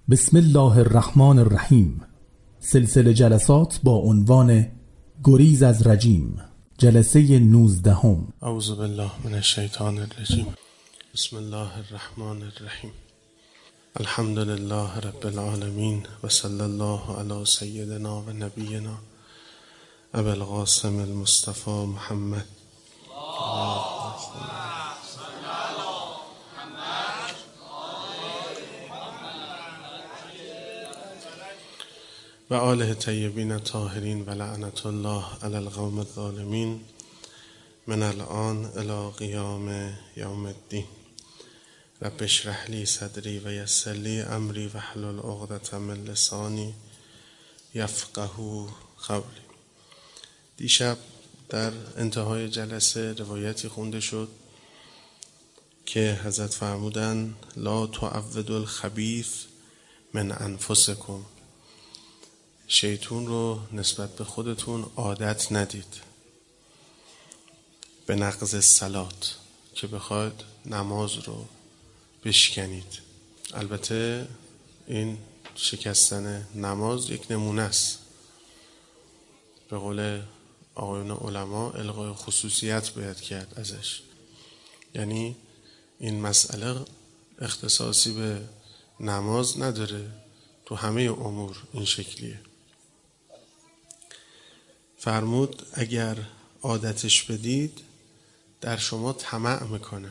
بسم الله الرحمن الرحیم. سلسله جلسات با عنوان گریز از رجیم، جلسه 19. اعوذ بالله من الشیطان الرجیم. بسم الله الرحمن الرحیم. الحمد لله رب العالمین و صلی الله علی سیدنا و نبینا ابی القاسم المصطفى محمد. و آله طیبین الطاهرین و لعنت الله علی القوم الظالمین من الان الی قیام یوم الدین. رب اشرح لی صدری و یسر لی امری واحلل عقدة من لسانی یفقهوا قولی. دیشب در انتهای جلسه روایتی خونده شد که حضرت فرمودن لا تعودوا الخبیث من انفسکم. شیطون رو نسبت به خودتون عادت ندید به نقض الصلات، که بخواید نماز رو بشکنید. البته این شکستن نماز یک نمونه است. به قول آقایون علما الغای خصوصیت باید کرد ازش، یعنی این مسئله اختصاصی به نماز نداره، تو همه امور این شکلیه. فرمود اگر عادتش بدید در شما طمع میکنه.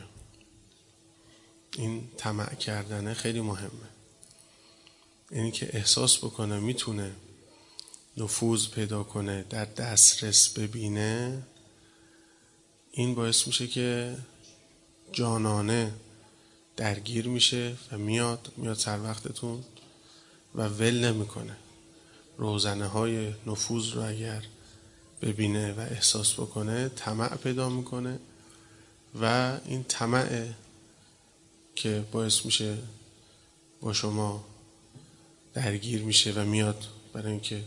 این طمع کردنه خیلی مهمه، اینی که احساس بکنه میتونه نفوذ پیدا کنه، در دسترس ببینه. این باعث میشه که جانانه درگیر میشه و میاد سر وقتتون و ول نمیکنه. روزنه های نفوذ رو اگر ببینه و احساس بکنه طمع پیدا میکنه و این طمع که باعث میشه با شما درگیر میشه و میاد برای اینکه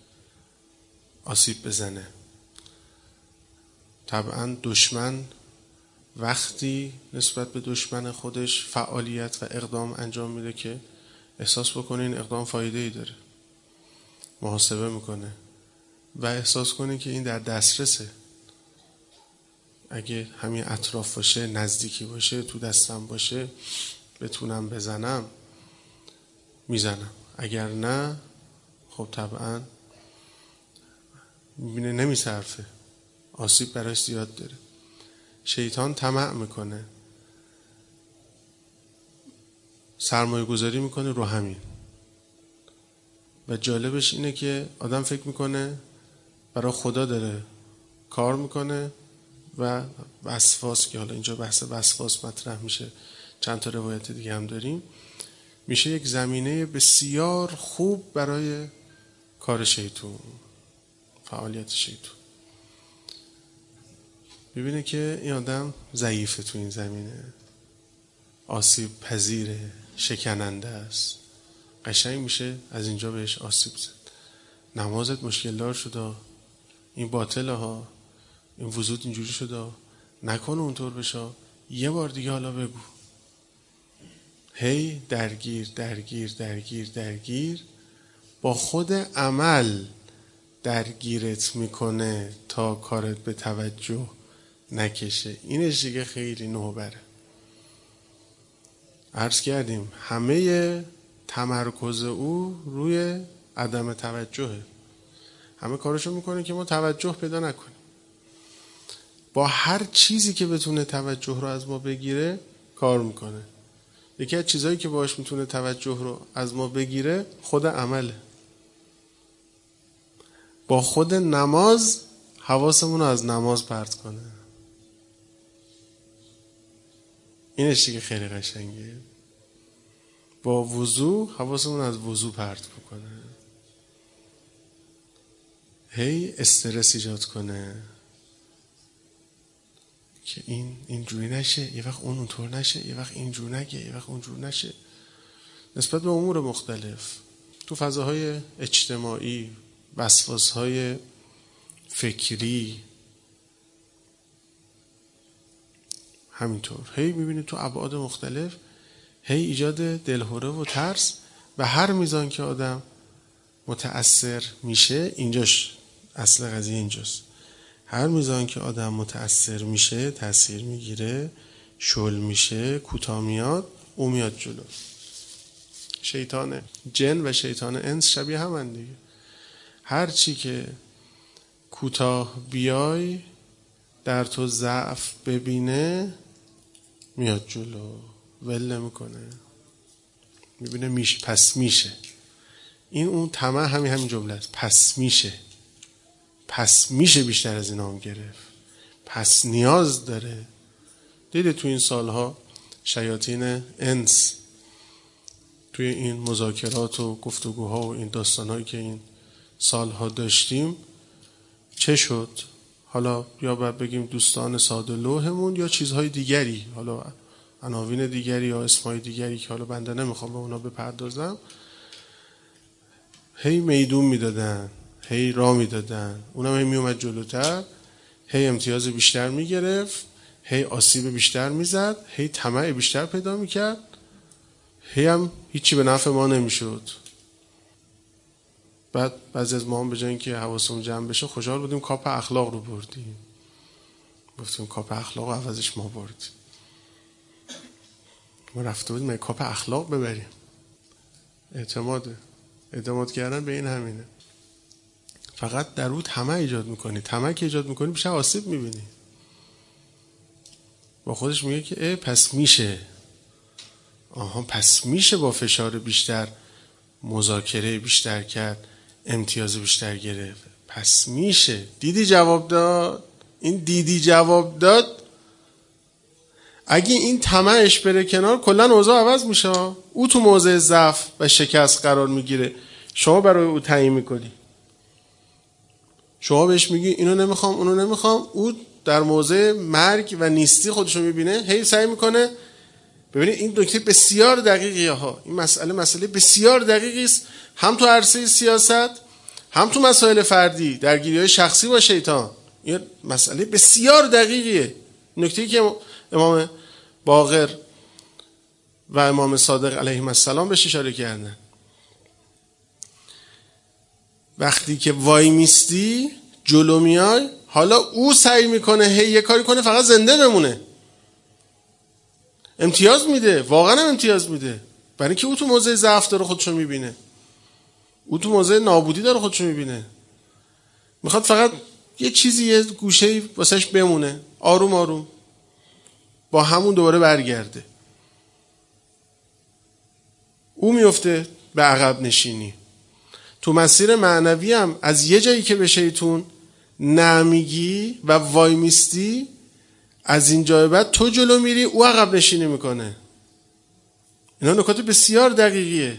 آسیب بزنه. طبعا دشمن وقتی نسبت به دشمن خودش فعالیت و اقدام انجام میده که احساس بکنه این اقدام فایده ای داره، محاسبه میکنه و احساس کنه که این در دسترسه. اگه همین اطراف باشه، نزدیکی باشه، تو دستم باشه، بتونم بزنم، میزنم. اگر نه خب طبعا میبینه نمیصرفه، آسیب براش زیاد داره. شیطان طمع میکنه، سرمایه گذاری میکنه رو همین. و جالبش اینه که آدم فکر میکنه برای خدا داره کار میکنه و وسواس، که حالا اینجا بحث وسواس مطرح میشه، چند تا روایت دیگه هم داریم، میشه یک زمینه بسیار خوب برای کار شیطان، فعالیت شیطان. ببینه که این آدم ضعیفه تو این زمینه، آسیب پذیره، شکننده است، قشنگ میشه از اینجا بهش آسیب زد. نمازت مشکل دار شده، این باطله ها، این وضوط اینجوری شده، نکنه اونطور بشه، یه بار دیگه حالا بگو. هی درگیر درگیر درگیر درگیر، با خود عمل درگیرت میکنه تا کارت به توجه نکشه. اینش دیگه خیلی نوبره. عرض کردیم همه تمرکز او روی عدم توجهه. همه کارشو میکنه که ما توجه پیدا نکنیم. با هر چیزی که بتونه توجه رو از ما بگیره کار میکنه. یکی از چیزایی که باهاش میتونه توجه رو از ما بگیره خود عمله. با خود نماز حواسمون رو از نماز پرت کنه. اینش دیگه خیلی قشنگه. با وضو حواسمون از وضو پرت بکنه. هی استرس ایجاد کنه که این اینجوری نشه، یه وقت اون اونطور نشه، یه وقت اینجور نگه، یه وقت اونجور نشه. نسبت به امور مختلف تو فضاهای اجتماعی، وسواسهای فکری، همینطور هی میبینی تو ابعاد مختلف هی ایجاد دلهره و ترس و هر میزان که آدم متأثر میشه، اینجاش اصل قضیه اینجاست، هر میزان که آدم متأثر میشه، تأثیر میگیره، شل میشه، کوتاه میاد، او میاد جلو. شیطان جن و شیطان انس شبیه همن دیگه. هر چی که کوتاه بیای در تو ضعف ببینه میاد جلو، ول میکنه، میبینه میشه، پس میشه. این اون طمع همین جمله است، پس میشه، پس میشه بیشتر از این هم گرفت، پس نیاز داره. دیده تو این سالها شیاطین انس توی این مذاکرات و گفتگوها و این داستانهایی که این سالها داشتیم چه شد؟ حالا یا باید بگیم دوستان ساده لوحمون یا چیزهای دیگری، حالا عناوین دیگری یا اسمهای دیگری که حالا بنده نمیخوام به اونا بپردازم، هی میدون میدادن، هی راه میدادن، اونم هی میومد جلوتر، هی امتیاز بیشتر میگرفت، هی آسیب بیشتر میزد، هی طمع بیشتر پیدا میکرد، هی هم هیچی به نفع ما نمیشد. بعد بعضی از ما هم به جای اینکه حواسمون جمع بشه خوشحال بودیم کاپ اخلاق رو بردیم، گفتیم کاپ اخلاق رو عوضش ما بردیم. ما رفته بودیم کاپ اخلاق ببریم. اعتماد کردن به این همینه. فقط در اون طمع ایجاد میکنی، طمع که ایجاد میکنی بیشتر آسیب میبینی. با خودش میگه که پس میشه، پس میشه با فشار بیشتر مذاکره بیشتر کرد، امتیاز بیشتر گرفت، پس میشه. دیدی جواب داد؟ این دیدی جواب داد، اگه این طمعش بره کنار کلا اوضاع عوض میشه. او تو موضع ضعف و شکست قرار میگیره، شما برای او تعیین میکنی، شما بهش میگی اینو نمیخوام اونو نمیخوام، او در موضع مرگ و نیستی خودشو میبینه، هی سعی میکنه. ببینید این نکته بسیار دقیقیه ها، این مسئله بسیار دقیقی است، هم تو عرصه سیاست، هم تو مسائل فردی، درگیری‌های شخصی با شیطان. این مسئله بسیار دقیقیه. نکته‌ای که امام باقر و امام صادق علیهم السلام بهش اشاره کردن، وقتی که وای میستی جلو میای، حالا او سعی میکنه هی یه کاری کنه فقط زنده بمونه، امتیاز میده، واقعا هم امتیاز میده، برای اینکه او تو موضع ضعف داره خودشو میبینه، او تو موضع نابودی داره خودشو میبینه، میخواد فقط یه چیزی، یه گوشه‌ای واسش بمونه، آروم آروم با همون دوباره برگرده. او میفته به عقب نشینی. تو مسیر معنوی هم از یه جایی که به شیطون نمیگی و وای میستی، از این جای بعد تو جلو میری، او عقب نشینی میکنه. اینا نکات بسیار دقیقیه.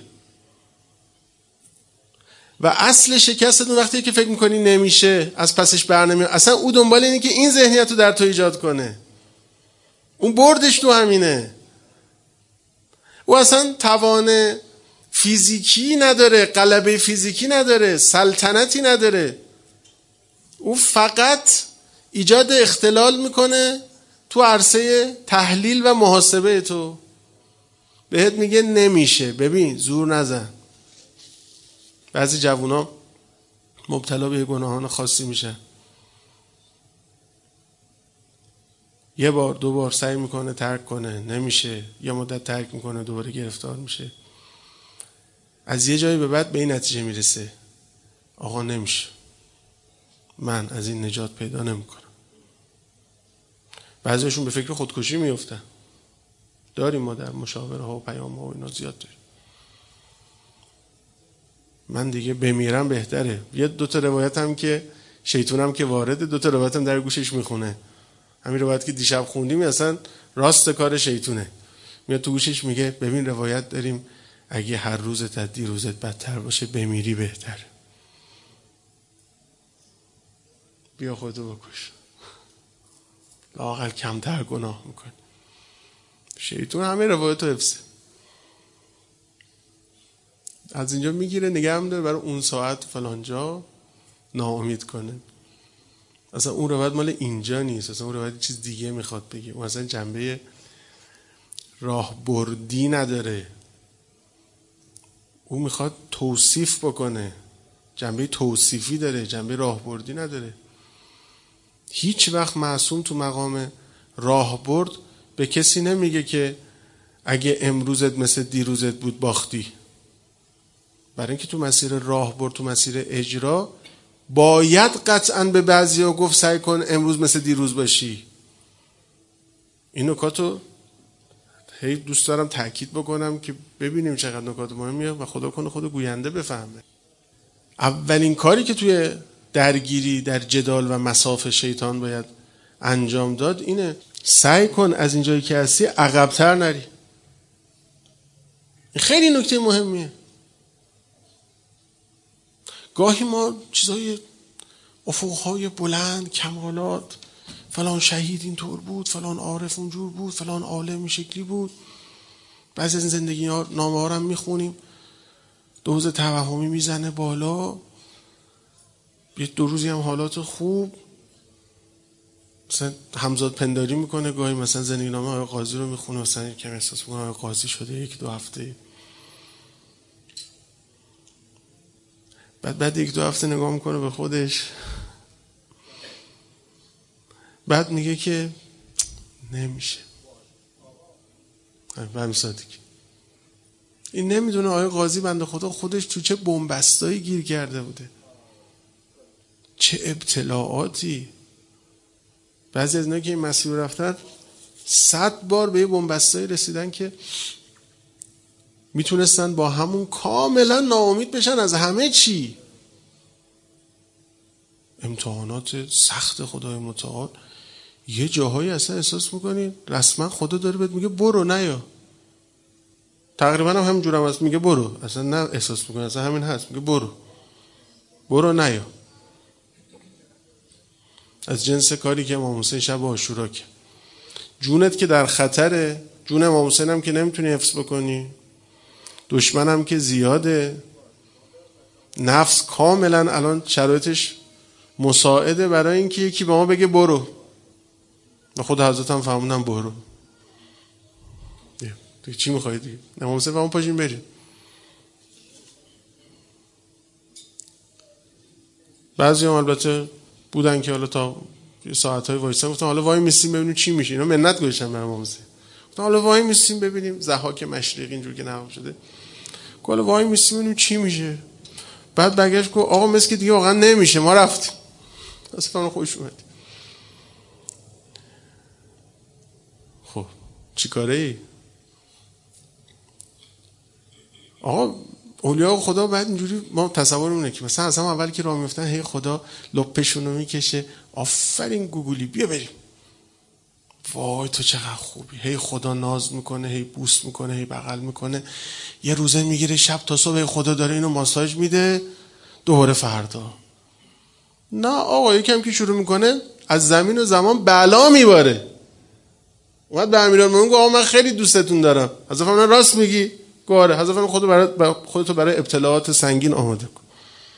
و اصل شکستتون وقتی که فکر میکنی نمیشه، از پسش برنمیاد، اصلا او دنبال اینه که این ذهنیت رو در تو ایجاد کنه. اون بردش تو همینه. او اصلا توان فیزیکی نداره، غلبه فیزیکی نداره، سلطنتی نداره. او فقط ایجاد اختلال میکنه تو عرصه تحلیل و محاسبه تو. بهت میگه نمیشه، ببین زور نزن. بعضی جوونا مبتلا به گناهان خاصی میشن، یه بار دو بار سعی میکنه ترک کنه، نمیشه، یه مدت ترک میکنه، دوباره گرفتار میشه، از یه جایی به بعد به این نتیجه میرسه آقا نمیشه، من از این نجات پیدا نمیکنم. بعضیشون به فکر خودکشی میفتن، داریم ما در مشاوره ها و پیام ها و اینا زیاد داریم. من دیگه بمیرم بهتره. یه دوتا روایت هم که شیطونم که وارده، دوتا روایت هم در گوشش میخونه. همین روایت که دیشب خوندیم اصلا راست کار شیطونه، میاد تو گوشش میگه ببین روایت داریم اگه هر روزت از دیروزت بدتر باشه بمیری بهتر، بیا خودتو بکش، لااقل کمتر گناه میکن. شیطون همه روایت رو حفظه، از اینجا میگیره نگه هم داره برای اون ساعت فلانجا ناامید کنه. اصلا اون روایت مال اینجا نیست، اصلا اون روایت چیز دیگه میخواد بگه، اون اصلا جنبه راهبردی نداره. او میخواد توصیف بکنه، جنبه توصیفی داره، جنبه راهبردی نداره. هیچ وقت معصوم تو مقام راهبرد به کسی نمیگه که اگه امروزت مثل دیروزت بود باختی. برای اینکه تو مسیر راهبرد، تو مسیر اجرا باید قطعاً به بعضیا گفت سعی کن امروز مثل دیروز باشی. این نکاتو هی دوست دارم تاکید بکنم که ببینیم چقدر نکات مهمیه و خدا کنه خود گوینده بفهمه. اولین کاری که توی درگیری در جدال و مصاف شیطان باید انجام داد اینه: سعی کن از اینجایی که هستی عقب‌تر نری. خیلی نکته مهمیه. گاهی ما چیزای افقهای بلند، کمالات، فلان شهید اینطور بود، فلان عارف اونجور بود، فلان عالم این شکلی بود، بعضی از این زندگی نامه ها رو هم میخونیم، دوز توهمی میزنه بالا، یه دو روزی هم حالات خوب، مثلا همزاد پنداری میکنه، گاهی مثلا زندگی نامه آقای قاضی رو میخونه، مثلا کم احساس میکنه آقای قاضی شده یک دو هفته، بعد یک دو هفته نگاه میکنه به خودش، بعد میگه که نمیشه. این نمیدونه آقای قاضی بنده خدا خودش تو چه بنبستایی گیر کرده بوده، چه ابتلاعاتی. بعضی از اینا که این مسیر رفتن 100 بار به یه بنبستایی رسیدن که میتونستن با همون کاملا ناامید بشن از همه چی. امتحانات سخت خدای متعال، یه جاهایی اصلا احساس میکنی رسما خدا داره بهت میگه برو نیا. تقریبا هم همین جورم هست، میگه برو، اصلا نه احساس میکنی، اصلا همین هست، میگه برو نیا. از جنس کاری که امام حسین شب عاشورا کرد. جونت که در خطره، جون امام حسین هم که نمیتونی حفظ بکنی، دشمن هم که زیاده، نفس کاملا الان شرایطش مساعده برای اینکه یکی به ما بگه برو، و خود حضرت هم فهموندن برو. دیگه چی میخواید دیگه؟ امام حسین فهمون پاشین بریم. بعضی هم البته بودن که حالا تا ساعت‌های وایسن گفتن حالا وای میستیم ببینیم چی میشه. اینا منت گذاشتن به امام حسین، گفتن حالا وای میستیم ببینیم، ضحاک مشرقی اینجور که نقل شده، گفت حالا وای میستیم ببینیم چی میشه. بعد برگشت گفت آقا مثل که دیگه واقعا نمیشه، ما رفتیم. اصلا خوش اومد. خب چی کاره ای؟ آقا اولیاء خدا بعد اینجوری ما تصورمونه که مثلا از هم اول که راه میفتن هی خدا لپشون رو میکشه، آفرین گوگولی بیا بریم، وای تو چقدر خوبی، هی خدا ناز میکنه، هی بوس میکنه، هی بغل میکنه، یه روزه میگیره شب تا صبح خدا داره اینو ماساژ میده، دوباره فردا. نه آقا یکم که شروع میکنه از زمین و زمان بلا میباره. اومد به امیرالمومنین گفت آقا من خیلی دوستتون دارم. حضرت فرمودن راست میگی؟ گاره. حضرت فرمودن خودتو برای ابتلاعات سنگین آماده کن.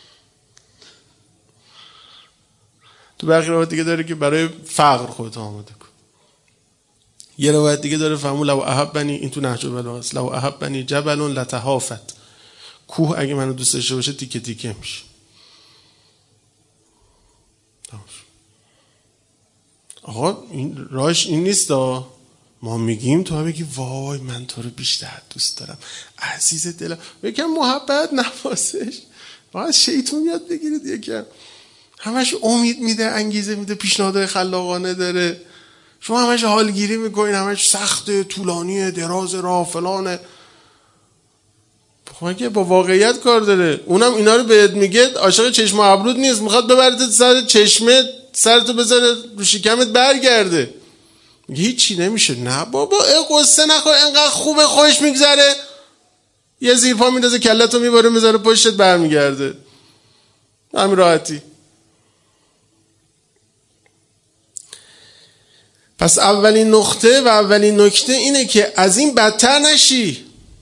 تو باقی روایت دیگه داره که برای فقر خودتو آماده کن. یه روایت دیگه داره فرمود لو احبنی، این تو نهج البلاغه است، لو احبنی جبل لتهافت، کوه اگه منو دوست داشته باشه تیکه تیکه میشه. آقا این راهش این نیست ما میگیم تو بگی وای من تو رو بیشتر دوست دارم عزیز دلم، یکم محبت نفاسش باید شیطون یاد بگیرید، یکم همش امید میده، انگیزه میده، پیشنهادهای خلاقانه داره، شما همش حالگیری میکنین، همش سخته، طولانیه، دراز راه فلانه. خب با واقعیت کار داره. اونم اینا رو بهت میگه عاشق چشم و ابرود نیست، میخواد ببرت سر چشمه، سرتو بذاره رو شکمت برگرده. هیچی نمیشه. نه بابا قصه نخور، انقدر خوبه خوش میگذره، یه زیر پا میندازه کلتو میباره میذاره پشتت برمیگرده، همین راحتی. پس اولین نقطه و اولین نکته اینه که از این بدتر نشی،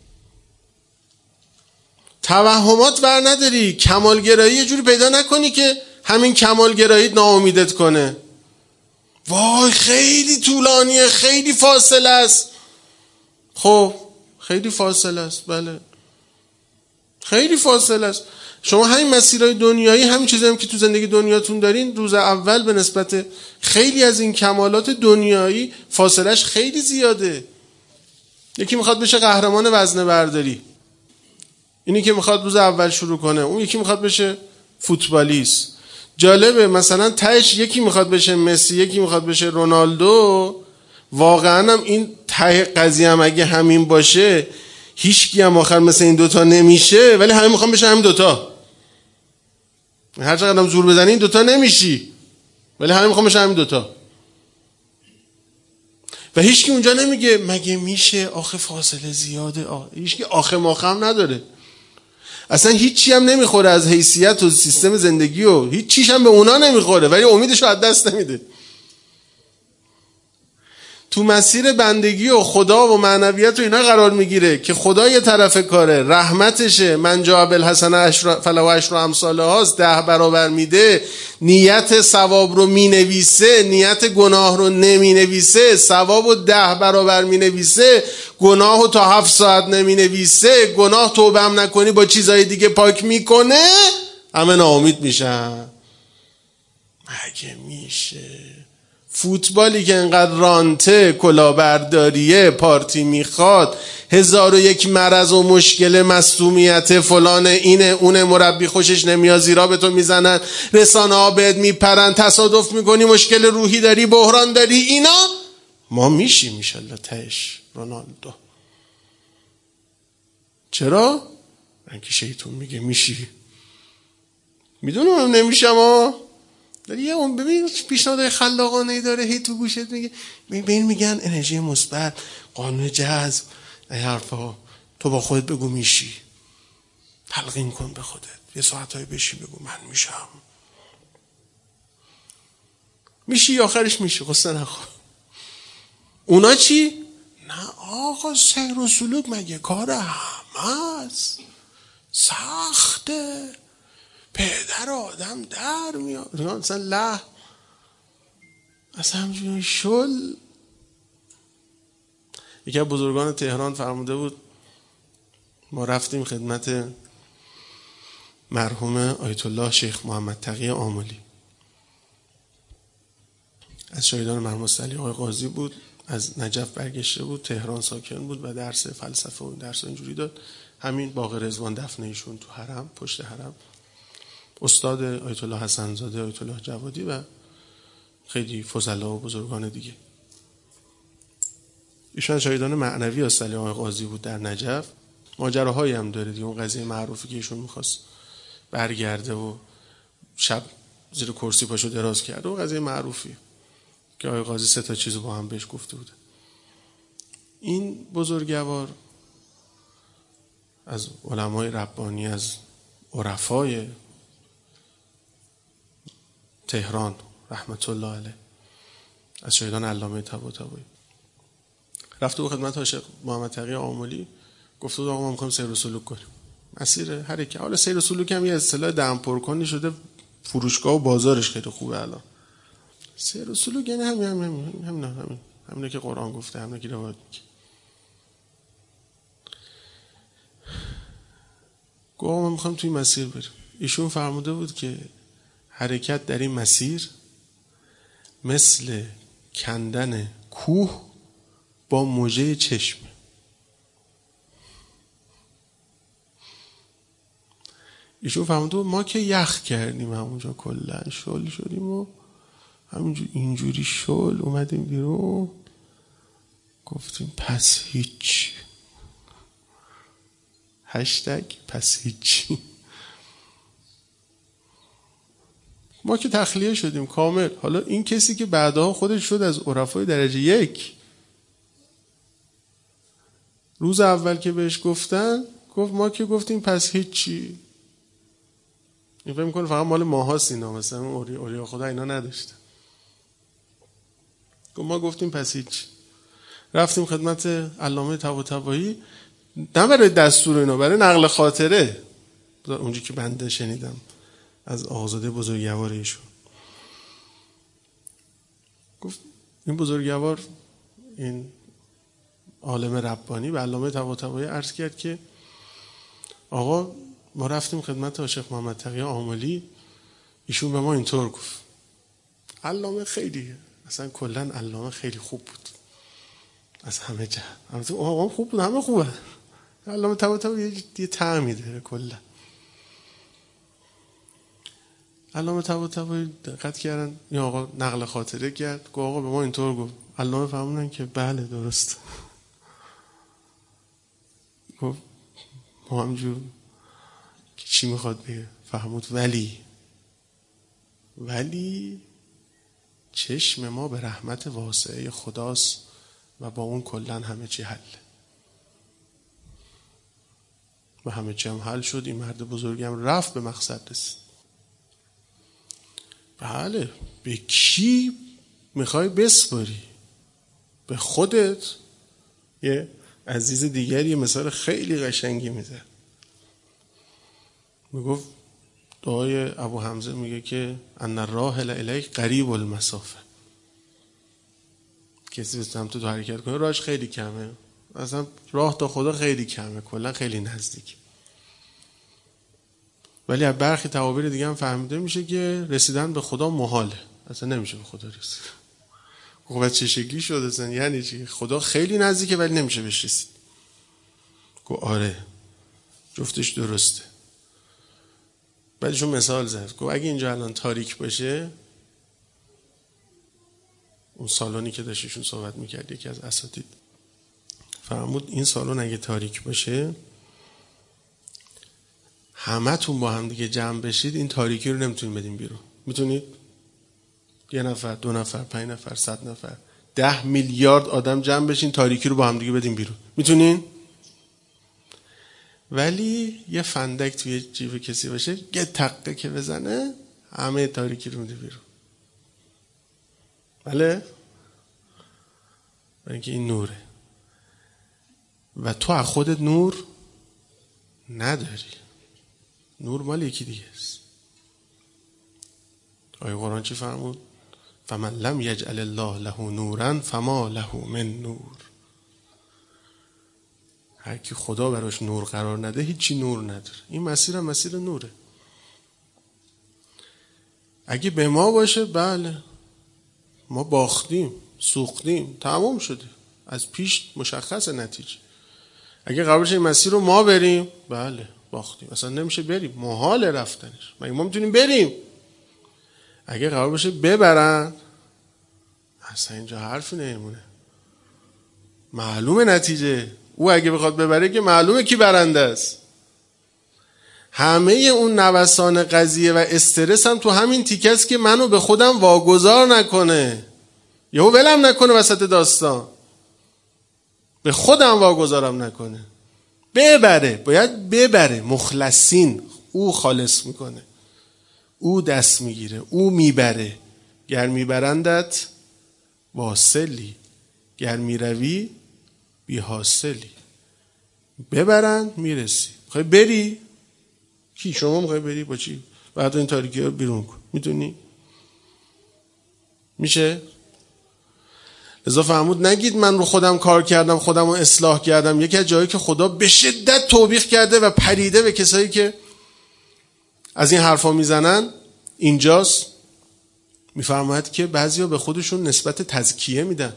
توهمات بر نداری، کمالگرایی یه جوری پیدا نکنی که همین کمالگرایی ناامیدت کنه. وای خیلی طولانیه، خیلی فاصله است. خب خیلی فاصله است، بله، خیلی فاصله است. شما همین مسیرهای دنیایی، همین چیزایی هم که تو زندگی دنیاتون دارین، روز اول به نسبت خیلی از این کمالات دنیایی فاصلش خیلی زیاده. یکی میخواد بشه قهرمان وزنه برداری، اینی که میخواد روز اول شروع کنه. اون یکی میخواد بشه فوتبالیست. جالبه مثلا تهش یکی میخواد بشه مسی، یکی میخواد بشه رونالدو. واقعا هم این ته قضیه هم اگه همین باشه، هیچکی هم آخر مثل این دوتا نمیشه، ولی همه میخوان بشه همین دوتا. هر چقدر هم زور بزنی این دوتا نمیشی، ولی همه میخوان بشه همین دوتا. و هیچکی اونجا نمیگه مگه میشه، آخه فاصله زیاده، هیچکی آخه ماخه هم نداره. اصلا هیچی هم نمیخوره از حیثیت و سیستم زندگی و هیچ چیش هم به اونا نمیخوره، ولی امیدش رو از دست نمیده. تو مسیر بندگی و خدا و معنویت و اینا قرار میگیره که خدا یه طرف کاره، رحمتشه، من جاء بالحسنة فله عشر امثالها، 10 برابر میده، نیت ثواب رو مینویسه، نیت گناه رو نمینویسه، ثواب رو 10 برابر مینویسه، گناه رو تا 7 ساعت نمینویسه، گناه توبه هم نکنی با چیزای دیگه پاک میکنه، همه ناامید میشن. مگه میشه؟ فوتبالی که انقدر رانته، کلاهبرداریه، پارتی میخواد، 1001 مرض و مشکل، مصدومیت، فلان، اینه اونه، مربی خوشش نمیاد، زیرا به تو میزنن، رسانه ها بهت میپرن، تصادف میکنی، مشکل روحی داری، بحران داری، اینا ما میشیم انشالله تهش رونالدو. چرا؟ اینکه شیطون میگه میشی. میدونم نمیشم یه اون ببین پیشنهاد خلاقانه‌ای داره، هی تو گوشت میگه، به این میگن انرژی مثبت، قانون جذب، این حرفا. تو با خودت بگو میشی، تلقین کن به خودت، یه ساعتایی بشی بگو من میشم. میشی، آخرش میشی، قصه نخور. اونا چی؟ نه آقا، سیر و سلوک مگه کار همه است، سخته، پدر آدم در میاد، اصلا همجوری شل. یکی از بزرگان تهران فرموده بود، ما رفتیم خدمت مرحوم آیت الله شیخ محمد تقی آملی، از شهیدان مرحوم مستعلی آقای قاضی بود، از نجف برگشته بود، تهران ساکن بود و درس فلسفه و درس اینجوری داد. همین باغ رضوان دفنه ایشون تو حرم، پشت حرم، استاد آیت الله حسن زاده، آیت الله جوادی و خیلی فضلا و بزرگان دیگه. ایشون شهیدان معنوی از صلی آقای قاضی بود در نجف. ماجراهایی هم داره دیگه، اون قضیه معروفی که ایشون میخواست برگرده و شب زیر کرسی پاشو دراز کرده، اون قضیه معروفی که آقای قاضی 3 تا چیزو با هم بهش گفته بود. این بزرگوار از علمای ربانی، از عرفای تهران رحمت الله علیه، از شهیدان علامه طباطبایی، رفته بود خدمت عاشق محمد تقی آملی، گفته بود آقا ما می‌خوایم سیر و سلوک کنیم، مسیر حرکت. حالا سیر و سلوک هم یه اصطلاح دم پرکنی شده، فروشگاه و بازارش خیلی خوبه الان. سیر و سلوک یعنی همین که قرآن گفته، همین که روایت میگه. گفت ما می‌خوایم توی مسیر بریم. ایشون فرموده بود که حرکت در این مسیر مثل کندن کوه با موجه چشم. ایشون فهمده ما که یخ کردیم همونجا، کلن شل شدیم و همونجور اینجوری شل اومدیم بیرون، گفتیم پس هیچ، هشتگ پس هیچی. ما که تخلیه شدیم کامل. حالا این کسی که بعدها خودش شد از عرفای درجه 1، روز اول که بهش گفتن گفت ما که گفتیم پس هیچی. این فهم میکنه فقط مال ماهاست اینا، مثلا اولیا خدا اینا نداشته. گفت ما گفتیم پس هیچ. رفتیم خدمت علامه طباطبایی، نه برای دستور اینا، برای نقل خاطره، اونجا که بنده شنیدم از آقازاده بزرگوار ایشون. گفت این بزرگوار، این عالم ربانی به علامه طباطبایی عرض کرد که آقا ما رفتیم خدمت شیخ محمد تقی آملی، ایشون به ما اینطور گفت. علامه خیلی اصلا کلا علامه خیلی خوب بود از همه جهت. البته آقام خوب بود، همه خوبه. علامه طباطبایی یه طعمی داره کلا. علامه طباطبایی دقت کردن، این آقا نقل خاطره کرد، گفت آقا به ما اینطور گفت. علامه فهموندن که بله درست. گفت ما همجور که چی میخواد بگه فهمود، ولی چشم ما به رحمت واسعه خداست و با اون کلن همه چی حل و همه چی هم حل شد. این مرد بزرگم رفت به مقصد رسید. بله، به کی میخوای بسپاری؟ به خودت. یه عزیز دیگری مثال خیلی قشنگی میزد، میگفت دعای ابو حمزه میگه که ان الراحل الیک قریب المسافه. کسی به سمت تو حرکت کنه راهش خیلی کمه، اصلا راه تا خدا خیلی کمه، کلا خیلی نزدیک. ولی از برخی تعابیر دیگه هم فهمیده میشه که رسیدن به خدا محاله، اصلا نمیشه به خدا رسید. خب چه شکلی شده اصلا؟ یعنی چی؟ خدا خیلی نزدیکه ولی نمیشه بهش رسید. گفت آره جفتش درسته. بعدشون مثال زد، گفت اگه اینجا الان تاریک باشه، اون سالونی که داشتشون صحبت میکرد یکی از اساتید فرمود این سالن اگه تاریک باشه همه تون با هم دیگه جمع بشید، این تاریکی رو نمیتونید بدین بیرون. میتونید؟ 1 نفر، 2 نفر، 5 نفر، 100 نفر، 10 میلیارد آدم جمع بشین تاریکی رو با هم دیگه بدین بیرون. میتونین؟ ولی یه فندک توی جیب کسی باشه، یه تقه که بزنه همه تاریکی رو میده بیرون. بله؟ برای اینکه این نوره و تو از خودت نور نداری. نور مال یکی دیگه است. آیه قرآن چی فرمود؟ فمن لم یجعل الله له نورا فما له من نور. هر کی خدا براش نور قرار نده هیچی نور نداره. این مسیر هم مسیر نوره. اگه به ما باشه بله ما باختیم، سوختیم، تمام شده، از پیش مشخص نتیجه. اگه قرار باشه این مسیر رو ما بریم بله باختیم، اصلا نمیشه بریم، محال رفتنش. مگه ما میتونیم بریم؟ اگه قرار باشه ببرن اصلا اینجا حرفی نمیمونه، معلومه نتیجه. او اگه بخواد ببره که معلومه کی برنده است. همه اون نوسان قضیه و استرس هم تو همین تیکه است که منو به خودم واگذار نکنه، یهو ولم نکنه وسط داستان، به خودم واگذارم نکنه، ببره. باید ببره. مخلصین، او خالص میکنه، او دست میگیره، او میبره. گر میبرندت واصلی، گر میروی بی حاصلی. ببرن میرسی. میخوای بری؟ کی؟ شما میخوای بری با چی؟ بعد این تاریکی رو بیرون کن. میتونی؟ میشه؟ لذا فرمود نگید من رو خودم کار کردم، خودم رو اصلاح کردم. یکی از جایی که خدا به شدت توبیخ کرده و پریده به کسایی که از این حرفا میزنن اینجاست. میفرماید که بعضیا به خودشون نسبت تزکیه میدن.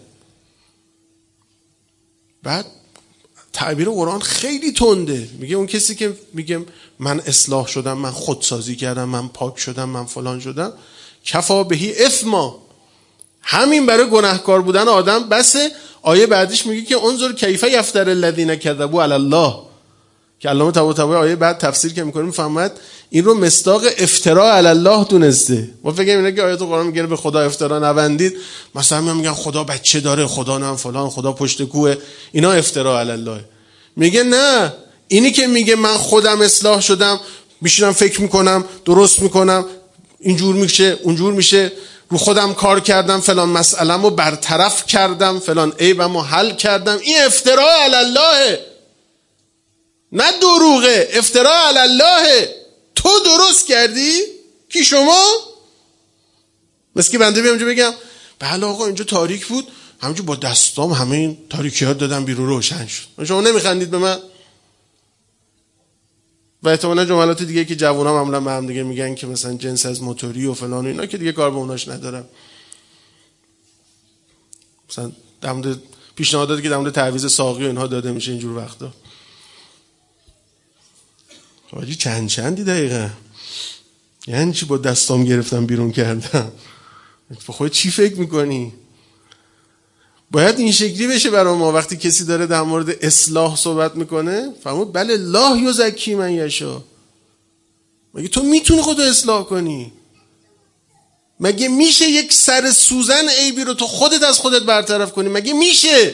بعد تعبیر قرآن خیلی تنده. میگه اون کسی که میگه من اصلاح شدم، من خودسازی کردم، من پاک شدم، من فلان شدم، کفا بهی اثما، همین برای گناهکار بودن آدم بسه. آیه بعدش میگه که انظر کیف یفتر الذین کذبوا علی الله، که علامه طباطبایی آیه بعد تفسیر که میکنه میفهمد این رو مصداق افترا علی الله دونسته. ما فکر می‌کنیم که آیات قرآن میگه به خدا افترا نبندید، مثلا میگن خدا بچه داره، خدا نه فلان، خدا پشت کوه، اینا افترا علی الله. میگه نه، اینی که میگه من خودم اصلاح شدم، میشینم فکر میکنم، درست میکنم، اینجور میشه اونجور میشه، رو خودم کار کردم، فلان مسئله‌مو برطرف کردم، فلان عیبمو حل کردم، این افترا علی الله، نه دروغه، افترا علی الله. تو درست کردی؟ کی؟ شما؟ مثل که بنده بیام اینجا بگم بله آقا اینجا تاریک بود، همونجور با دستام همه این تاریکی ها دادم بیرون روشن شد. شما نمیخندید به من؟ و احتمالاً جملات دیگه که جوونا معمولا به هم دیگه میگن که مثلا جنس از موتوری و فلان و اینا که دیگه کار به اوناش ندارم. مثلا در مورد پیشنهاداتی که در مورد تعویض ساقی و اینها داده میشه اینجور وقتا. حاجی چندی دقیقه یعنی چی با دستام گرفتم بیرون کردم؟ با خود چی فکر میکنی؟ باید این شکلی بشه برای ما وقتی کسی داره در مورد اصلاح صحبت میکنه فهمود بله الله یزکی من یشاء. مگه تو میتونی خودتو اصلاح کنی؟ مگه میشه یک سر سوزن عیبی رو تو خودت از خودت برطرف کنی؟ مگه میشه؟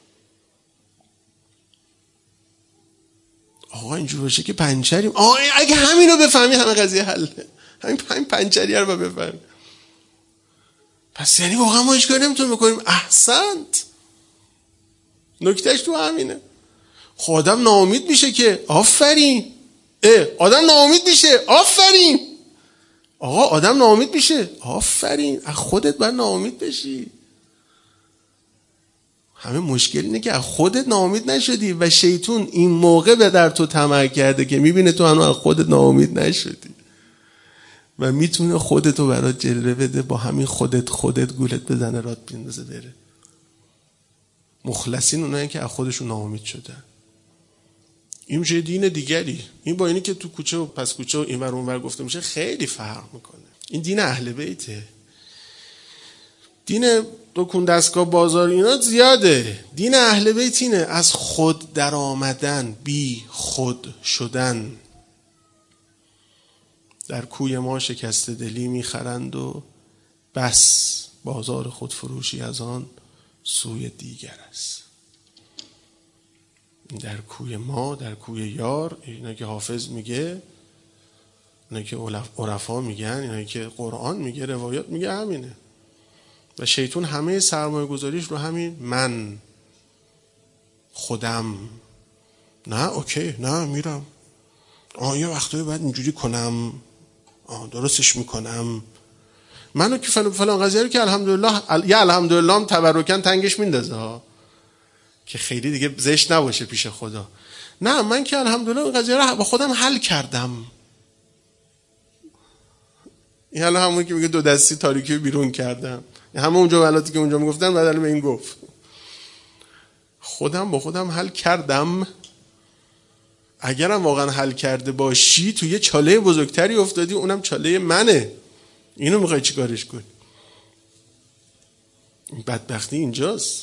آقا اینجور باشه که پنچریم. آقا اگه همین رو بفهمی همه قضیه حله. همین پنچریه رو بفهمی. پس یعنی واقعا ما هیچ کاری نمیتونیم بکنیم. احسنت. نکتهش تو همینه. خب آدم ناامید میشه که آفرین. آدم ناامید میشه آفرین. آقا آدم ناامید میشه آفرین. از خودت باید ناامید بشی. همه مشکل اینه که از خودت ناامید نشدی و شیطون این موقع به در تو طمع کرده که میبینه تو هنوز از خودت ناامید نشدی و میتونه خودتو برات جلوه بده. با همین خودت گولت بزنه رات بندازه بره. مخلصین اونایی که از خودشون ناامید شدن. این میشه دین دیگری. این با اینی که تو کوچه و پس کوچه و اینور اونور گفته میشه خیلی فرق میکنه. این دین اهل بیته. دین دکون دستگاه بازار اینا زیاده. دین اهل بیت اینه از خود در آمدن، بی خود شدن. در کوی ما شکسته دلی میخرند و بس بازار خود فروشی از آن سوی دیگر است. در کوی ما، در کوی یار، اینا که حافظ میگه، اینا که عرفا میگن، اینا که قرآن میگه، روایات میگه همینه. و شیطان همه سرمایه گذاریش رو همین من خودم. نه اوکی، نه میرم یه وقتایی باید اینجوری کنم، درستش میکنم. منو که فلان قضیه رو که الحمدلله یا الحمدلله هم تبرکن تنگش میندازه ها که خیلی دیگه زشت نباشه پیش خدا. نه من که الحمدلله این قضیه رو با خودم حل کردم. این حالا همون که میگه دو دستی تاریکی بیرون کردم، همه اون جملاتی که اونجا میگفتن بدل به این گفت خودم با خودم حل کردم. اگرم واقعا حل کرده باشی تو یه چاله بزرگتری افتادی، اونم چاله منه. اینو میخوای چی کارش کنی؟ بدبختی اینجاست.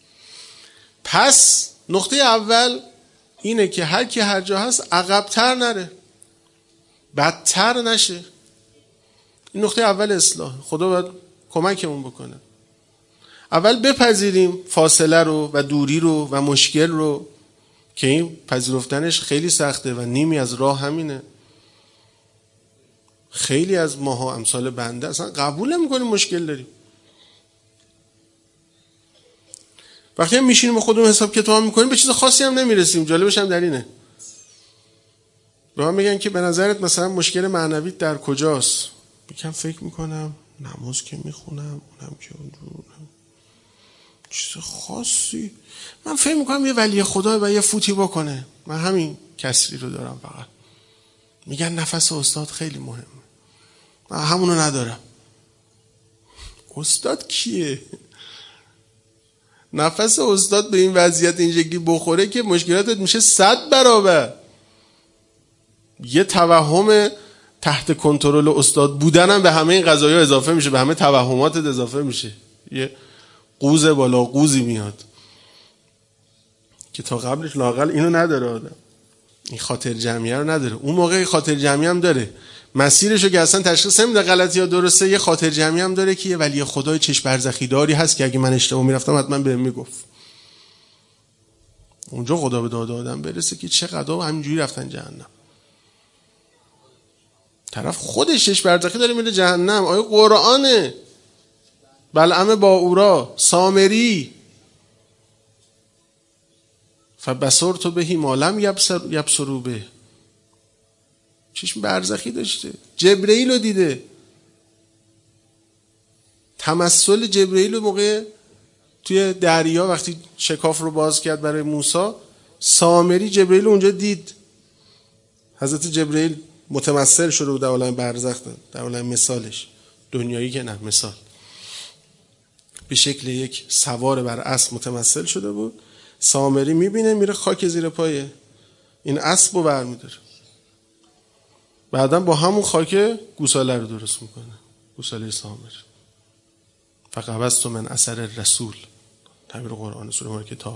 پس نقطه اول اینه که هر کی هر جا هست عقب‌تر نره، بدتر نشه. این نقطه اول اصلاح. خدا باید کمکمون بکنه. اول بپذیریم فاصله رو و دوری رو و مشکل رو که این پذیرفتنش خیلی سخته و نیمی از راه همینه. خیلی از ماها امثال بنده اصلا قبول نمی‌کنیم مشکل داریم. وقتی هم میشینیم خودمون حساب کتاب میکنیم به چیز خاصی هم نمیرسیم. جالبش هم در اینه به من میگن که به نظرت مثلا مشکل معنویت در کجاست؟ میگم فکر میکنم نماز که میخونم اونم که اونجورم چیز خاصی. من فکر میکنم یه ولی خدا و یه فوتی بکنه. من همین کسری رو دارم. فقط میگن نفس استاد خیلی مهمه. من همونو ندارم. استاد کیه؟ نفس استاد به این وضعیت این شکلی بخوره که مشکلاتت میشه 100 برابر. یه توهم تحت کنترل استاد بودنم به همه این قضایا اضافه میشه، به همه توهماتت اضافه میشه. یه قوز بالا قوزی میاد که تا قبلش لااقل اینو نداره آدم. این خاطر جمعیه رو نداره. اون موقع خاطر جمعی هم داره، مسیرشو که اصلا تشخیص نمیده غلطی یا درسته. یه خاطر جمعی هم داره که یه ولی خدای چشم برزخی داری هست که اگه من اشتباه میرفتم حتما بهم میگفت. اونجا خدا به داد آدم برسه که چقدر همینجوری رفتن جهنم. طرف خودش چشم برزخی داره میره جهنم. آیه قرآنه. بلعم باورا، سامری، فبصرت بهی ما لم یبصروا به. چشم برزخی داشته. جبرئیل رو دیده. تمثل جبرئیل موقع توی دریا وقتی شکاف رو باز کرد برای موسی، سامری جبرئیل اونجا دید. حضرت جبرئیل متمثل شده بود در عالم برزخ، در عالم مثالش، دنیایی که نه، مثال به شکل یک سوار بر اسب متمثل شده بود. سامری میبینه، میره خاک زیر پای این اسب رو برمیداره، بعدا با همون خاک گوساله رو درست میکنه، گوساله سامری. فقبضت من اثر رسول، تعبیر قرآن سوره مبارکه طه.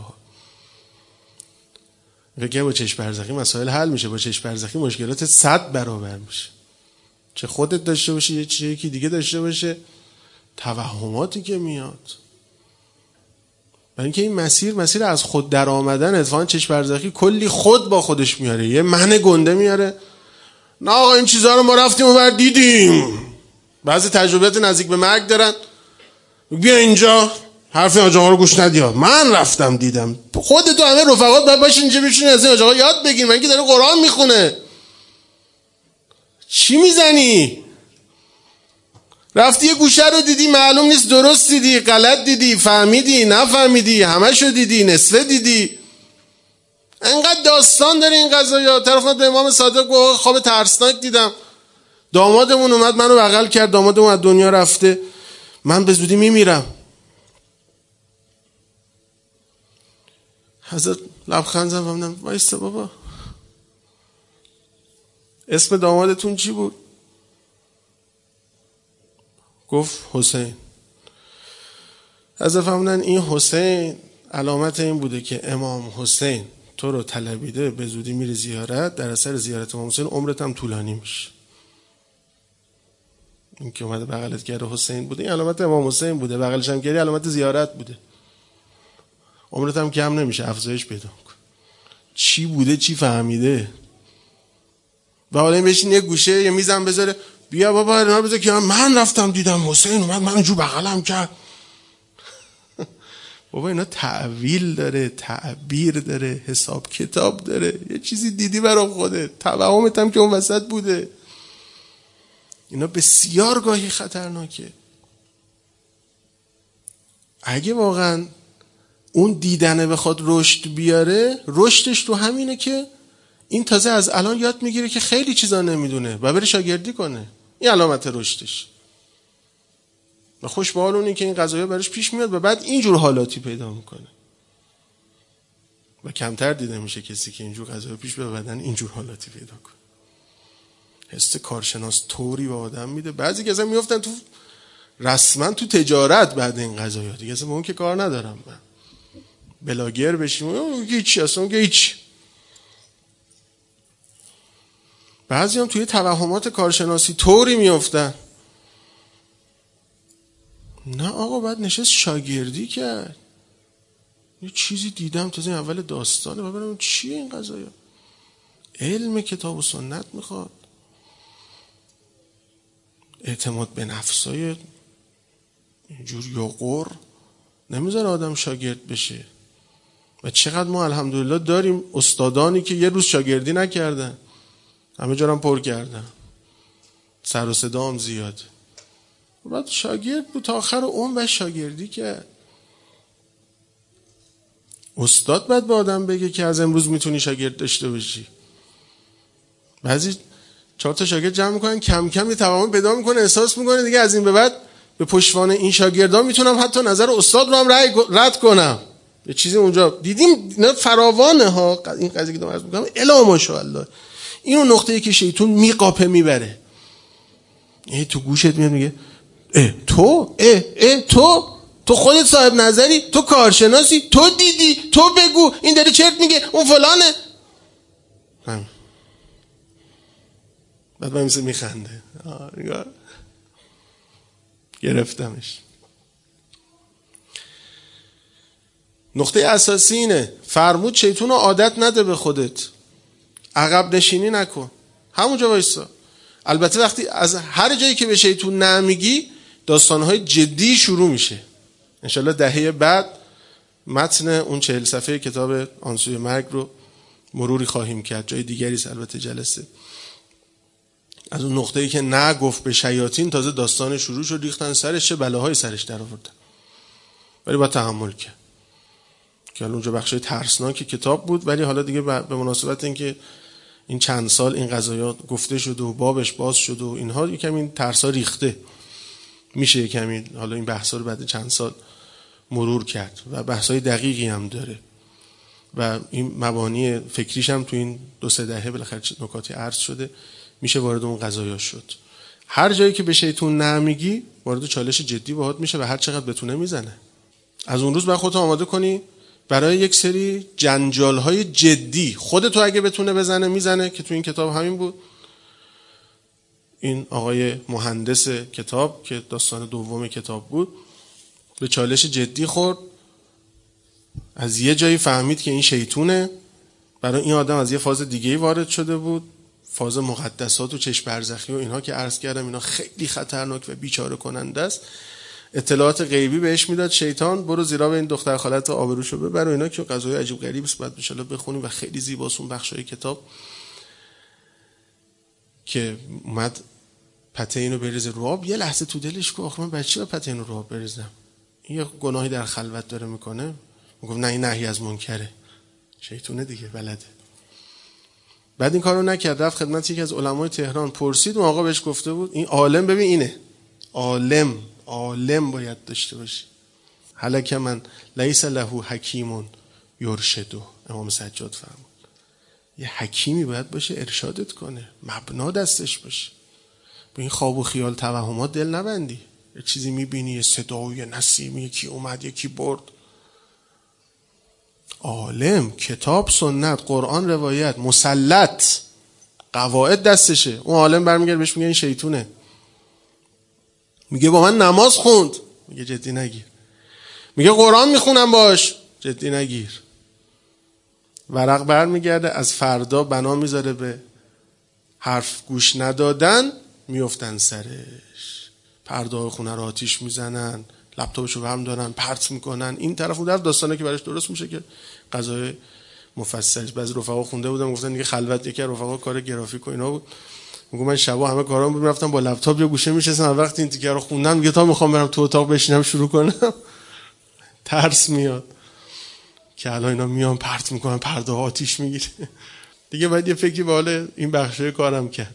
بگه با چشم برزخی مسائل حل میشه، با چشم برزخی مشکلات 100 برابر میشه. چه خودت داشته باشه، یه چیزی یکی دیگه داشته باشه، توهماتی که میاد. برای اینکه این مسیر از خود در آمدن. اتفاقا چشم برزخی کلی خود با خودش میاره، یه من گنده میاره. نه آقا این چیزها رو ما رفتیم اونور دیدیم. بعضی تجربیات نزدیک به مرگ دارن، بیا اینجا حرف حاج آقا رو گوش ندیا، من رفتم دیدم. خودت و همه رفقات باید باشین اینجا بشین از این حاج آقا یاد بگیر. من که داره قرآن میخونه، چی میزنی؟ رفتی یه گوشه رو دیدی، معلوم نیست درست دیدی، غلط دیدی، فهمیدی، نفهمیدی، همشو دیدی، نصفه دیدی. انقدر داستان داره این قضایا. طرف اومد به امام صادق گفت خواب ترسناک دیدم، دامادمون اومد منو بغل کرد، دامادمون از دنیا رفته، من به زودی میمیرم. حضرت لبخند زد، گفتم وایسا بابا، اسم دامادتون چی بود؟ گفت حسین. حضرت فرمودن این حسین علامت این بوده که امام حسین تو رو طلبیده، به زودی میری زیارت، در اثر زیارت امام حسین عمرت هم طولانی میشه. این که اومده بغلت کرده حسین بوده، این علامت امام حسین بوده، بغلش هم کردی علامت زیارت بوده، عمرت هم کم نمیشه، افزایش پیدا کن. چی بوده، چی فهمیده؟ و حالا این بشین یه گوشه یه میزم بذاره، بیا بابا اینا بذار که من رفتم دیدم حسین اومد منو جو بغلم کرد. بابا اینا تعویل داره، تعبیر داره، حساب کتاب داره، یه چیزی دیدی برای خودت، توهمت هم که اون وسط بوده. اینا بسیار گاهی خطرناکه. اگه واقعا اون دیدنه بخواد رشد بیاره، رشدش تو همینه که این تازه از الان یاد میگیره که خیلی چیزا نمیدونه و بره شاگردی کنه. این علامت رشدش. و خوش به حال اونی که این قضایا براش پیش میاد و بعد اینجور حالاتی پیدا میکنه. و کمتر دیده میشه کسی که اینجور قضایا پیش بیاد و بعدن اینجور حالاتی پیدا کنه. حس کارشناس طوری به آدم میده. بعضی که اصلا میافتن تو رسما تو تجارت بعد این قضایا. دیگه اصلا با اون که کار ندارم من. بلاگر بشیم اون هیچ، اصلا اون هیچ. بعضی هم توی توهمات کارشناسی طوری میافتن. نه آقا بعد نشست شاگردی کرد، یه چیزی دیدم تازه اول داستانه، ببینم چیه این قضایا. علم کتاب و سنت میخواد، اعتماد به نفسای اینجور یقر نمیذاره آدم شاگرد بشه. و چقدر ما الحمدلله داریم استادانی که یه روز شاگردی نکردن، همه جا هم پر کردن، سر و صدا هم زیاد. بعد شاگرد بود تا آخر عمر و شاگردی کرد. استاد باید به آدم بگه که از امروز میتونی شاگرد داشته باشی. بعضی 4 تا شاگرد جمع میکنن، کم کم یه توهم پیدا میکنه، احساس میکنه دیگه از این به بعد به پشتوانه این شاگردان میتونم حتی نظر استاد رو هم رد کنم. یه چیزی اونجا دیدیم فراوانه ها این قضیه که دارم عرض میکنم. الا ماشاءالله اینو نقطه‌ای که شیطان میقاپه میبره. تو گوشت میاد میگه تو خودت صاحب نظری، تو کارشناسی، تو دیدی، تو بگو، این داره چرت میگه، اون فلانه. بعد من مثل میخنده گرفتمش. نقطه اساسی اینه، فرمود شیطون رو عادت نده به خودت، عقب نشینی نکن، همونجا وایسا. البته وقتی از هر جایی که به شیطون نمیگی داستانهای جدی شروع میشه. انشالله دهه بعد متن اون 40 صفحه کتاب آن سوی مرگ رو مروری خواهیم کرد، جای دیگری البته جلسه. از اون نقطه‌ای که نگفت به شیاطین تازه داستان شروع شد، ریختن سرش، چه بلاهای سرش در آوردن. ولی با تحمل کرد. که اونجا بخشای ترسناک کتاب بود، ولی حالا دیگه به مناسبت اینکه این چند سال این قضایا گفته شده و بابش باز شده و اینها یکم این ترسا ریخته، میشه یکم حالا این بحثا رو بعد چند سال مرور کرد و بحثای دقیقی هم داره و این مبانی فکریش هم تو این 2-3 دهه بالاخره نکاتی عرض شده، میشه وارد اون قضایا شد. هر جایی که به شیطون نمیگی وارد چالش جدی باهات میشه و هر چقدر بتونه میزنه. از اون روز باید خودت آماده کنی برای یک سری جنجال‌های جدی. خودتو اگه بتونه بزنه میزنه، که تو این کتاب همین بود. این آقای مهندس کتاب که داستان دوم کتاب بود به چالش جدی خورد، از یه جایی فهمید که این شیطونه. برای این آدم از یه فاز دیگه‌ای وارد شده بود، فاز مقدسات و چشم برزخی و اینها که عرض کردم، اینا خیلی خطرناک و بیچاره کننده است. اطلاعات غیبی بهش میداد شیطان، برو زیرا به این دختر خالت آبروشو ببر و اینا، که قضایا عجیب غریب است، بعد ان شاء الله بخونیم و خیلی زیباست اون بخشای کتاب که اومد پته اینو بریزه رو آب. یه لحظه تو دلش که آخه من بچه‌ها پته اینو رو آب بریزم، این یه گناهی در خلوت داره میکنه. میگفت نه این نهی از منکره، شیطونه دیگه بلده. بعد این کارو نکرد، رفت خدمت یکی از علمای تهران پرسید و آقا بهش گفته بود این عالم، ببین اینه عالم باید داشته باشی. هلک من لیس له حکیم یرشدو، امام سجاد فرمود یه حکیمی باید باشه ارشادت کنه، مبنا دستش باشه. به این خواب و خیال توهمات دل نبندی. یه چیزی میبینی، یه صدا و یه نسیم، یکی اومد یکی برد. عالم، کتاب، سنت، قرآن، روایت، مسلط، قواعد دستشه. اون عالم برمیگرد بهش میگه این شیطونه، میگه با من نماز خوند، میگه جدی نگیر. میگه قرآن میخونم باش، جدی نگیر. ورق برمیگرده از فردا بنا میذاره به حرف گوش ندادن، میفتن سرش، پرده خونه رو آتیش میزنن، لپتاپشو برم دارن پرت میکنن، این طرف اون طرف. داستانه که براش درست میشه که قضای مفصل. بعضی رفقا خونده بودن گفتن دیگه خلوت، یکی از رفقا کار گرافیک و اینا بود، میگم من شبا همه کارام میرفتم با لپتاپ یا گوشه میشستم، وقتی این تیکه رو خوندم میگه تا میخوام برم تو اتاق بشینم شروع کنم ترس میاد که الان اینا میان پرت میکنن، پرده آتیش میگیره. دیگه باید یه فکری به حال این بخشای کارم کرد.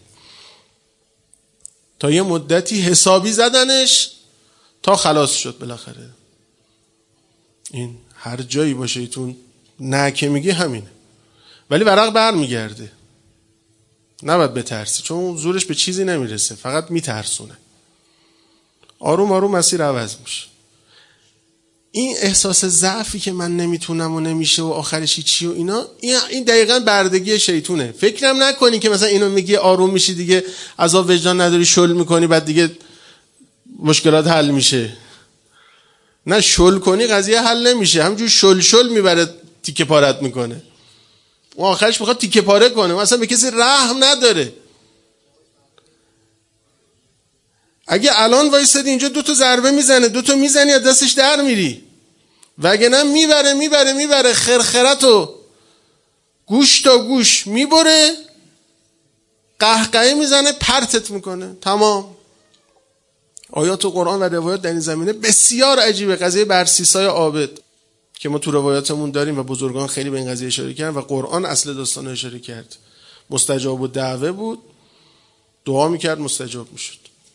تا یه مدتی حسابی زدنش تا خلاص شد بالاخره. این هر جایی باشه ایتون نه که میگی همینه، ولی ورق برمیگرده. نباید بترسی، چون زورش به چیزی نمیرسه، فقط میترسونه. آروم آروم مسیر عوض میشه. این احساس ضعفی که من نمیتونم و نمیشه و آخرش چی و اینا، این دقیقاً بردگی شیطونه. فکرم نکنی که مثلا اینو میگی آروم میشی دیگه، عذاب وجدان نداری، شل میکنی بعد دیگه مشکلات حل میشه. نه، شل کنی قضیه حل نمیشه، همینجور شل میبره تیکه پارت میکنه. و آخرش میخواد تیکه پاره کنه، اصلا به کسی رحم نداره. اگه الان وایسادی اینجا 2 ضربه میزنه، 2 میزنی از دستش در میری، وگرنه میبره خرخرتو گوش تا گوش میبره، قهقهه میزنه، پرتت میکنه، تمام. آیات قرآن و روایات در این زمینه بسیار عجیبه. قضیه برسیسای عابد که ما تو روایاتمون داریم و بزرگان خیلی به این قضیه اشاره کردن و قرآن اصل داستان اشاره کرد. مستجاب الدعوه بود، دعا میکرد مستجاب میشد.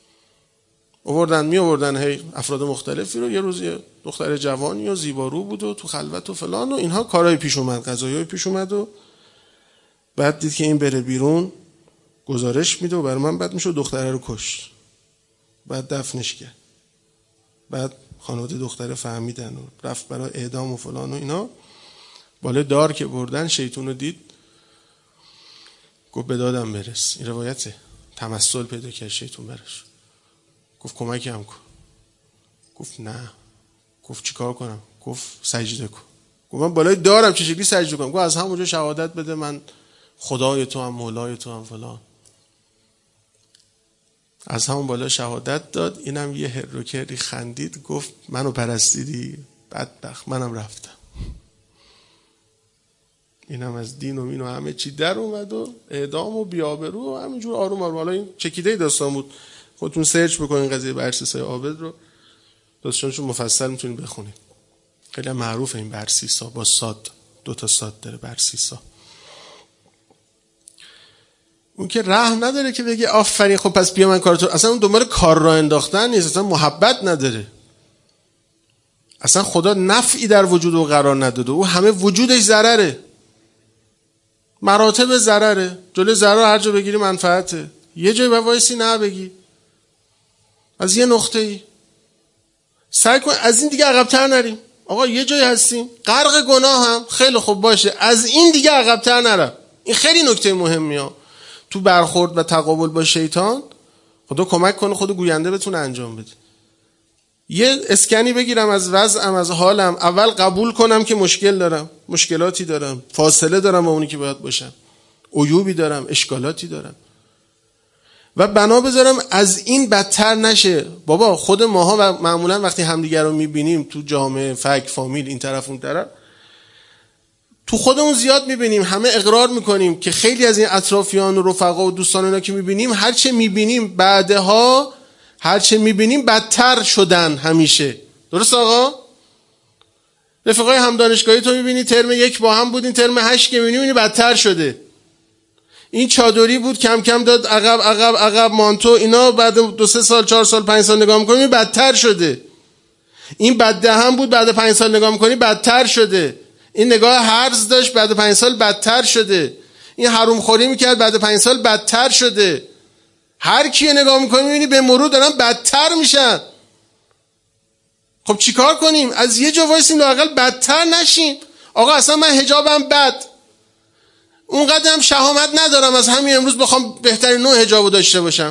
آوردن هی افراد مختلفی رو. یه روز یه دختر جوانی و زیبارو بود و تو خلوت و فلان و اینها کارهای پیش اومد، قضایای پیش اومد و بعد دید که این بره بیرون گزارش میده و برای من بد میشه و دختره رو کشت. بعد دفنش کرد. بعد خانواده دختره فهمیدن و رفت برای اعدام و فلان و اینا. بالای دار که بردن شیطون رو دید، گفت به دادم برس. این روایته. تمثل پیدا کرد شیطون براش، گفت کمکی هم کن. گفت نه. گفت چی کار کنم؟ گفت سجده کن. گفت من بالای دارم چه شکلی سجده کنم؟ گفت از همونجا شهادت بده من خدای تو هم مولای تو هم فلان. از همون بالا شهادت داد. اینم یه هروکری خندید، گفت منو پرستیدی بدبخت، منم رفتم. اینم از دین و مین و همه چی در اومد و اعدام و بیابرو و همینجور آروم آروم. حالا این چکیده داستان بود، خودتون سرچ بکنین قضیه برسیسای عابد رو، داستانشو مفصل میتونید بخونید. خیلی معروفه این برسیسا، با صاد، 2 صاد داره برسیسا. اون که رحم نداره که بگه آفرین خب پس بیا من کارتو، اصلا اون دنبال کار را انداختن نیست، اصلا محبت نداره، اصلا خدا نفعی در وجود او قرار نداده، او همه وجودش ضرره، مراتب ضرره، جلوی ضرر هر جا بگیری منفعته، یه جای وایسی نه بگی از یه نقطه ای سعی کن از این دیگه عقب‌تر نریم. آقا یه جایی هستیم غرق گناه هم خیلی خوب باشه، از این دیگه عقب‌تر نرم. این خیلی نکته مهمیه تو برخورد و تقابل با شیطان. خدا کمک کنه خود گوینده بتونه انجام بده. یه اسکنی بگیرم از وضعم، از حالم، اول قبول کنم که مشکل دارم، مشکلاتی دارم، فاصله دارم با اونی که باید باشم، عیوبی دارم، اشکالاتی دارم و بنا بذارم از این بدتر نشه. بابا خود ماها و معمولا وقتی همدیگر رو میبینیم تو جامعه، فک، فامیل، این طرف اون طرف، تو خودمون زیاد میبینیم، همه اقرار میکنیم که خیلی از این اطرافیان و رفقا و دوستان اینا که میبینیم، هرچه میبینیم بعدها هرچه میبینیم بدتر شدن همیشه. درست آقا؟ رفقای هم دانشگاهی تو میبینی ترم 1 با هم بودین، ترم 8 که میبینی بدتر شده. این چادری بود کم کم داد عقب عقب عقب، مانتو اینا بعد 2-3 سال 4 سال 5 سال نگاه میکنی بدتر شده. این بده هم بود بعد 5 سال نگاه میکنی بدتر شده. این نگاه هرز داشت بعد 5 سال بدتر شده. این حروم خوری میکرد بعد 5 سال بدتر شده. هر کیو نگاه میکنی میبینی به مرور دارن بدتر میشن. خب چیکار کنیم؟ از یه جا وایسیم لااقل بدتر نشیم. آقا اصلا من حجابم بد، اونقدر هم شهامت ندارم از همین امروز بخوام بهترین نوع حجابو داشته باشم،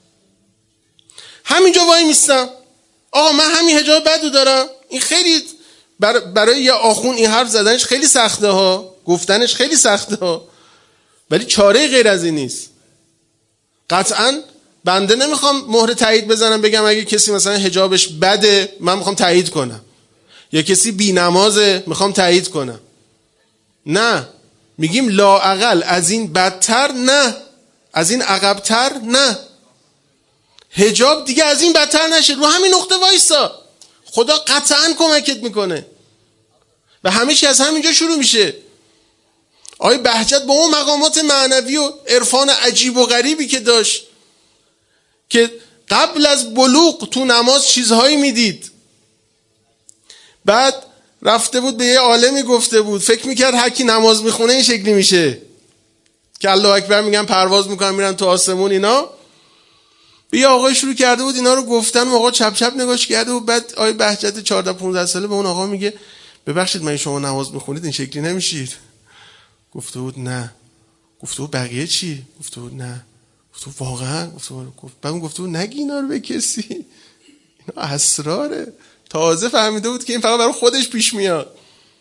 همینجا وای میستم. آقا من همین حجاب بدو دارم. این خیلی برای یه آخون این حرف زدنش خیلی سخته ها، گفتنش خیلی سخته ها، ولی چاره غیر از این نیست. قطعا بنده نمیخوام مهر تایید بزنم بگم اگه کسی مثلا حجابش بده من میخوام تایید کنم، یا کسی بی نمازه میخوام تایید کنم. نه، میگیم لااقل از این بدتر نه، از این عقبتر نه، حجاب دیگه از این بدتر نشه. رو همین نقطه وایسا، خدا قطعا کمکت میکنه و همه چی از همینجا شروع میشه. آقای بهجت با اون مقامات معنوی و عرفان عجیب و غریبی که داشت که قبل از بلوغ تو نماز چیزهایی میدید، بعد رفته بود به یه عالمی گفته بود، فکر میکرد هر کی نماز میخونه این شکلی میشه که الله اکبر میگن پرواز میکنن میرن تو آسمون. اینا به یه آقای شروع کرده بود اینا رو گفتن، آقا چپ چپ نگاش کرده و بعد آقای بهجت 14-15 ساله به اون آقا میگه ببخشید من شما نماز میخونید این شکلی نمیشید. گفته بود نه. گفته بود بقیه چی؟ گفته بود نه. گفته بود واقعا؟ گفته بود نگی اینا رو به کسی، اینا اسراره. تازه فهمیده بود که این فقط برای خودش پیش میاد.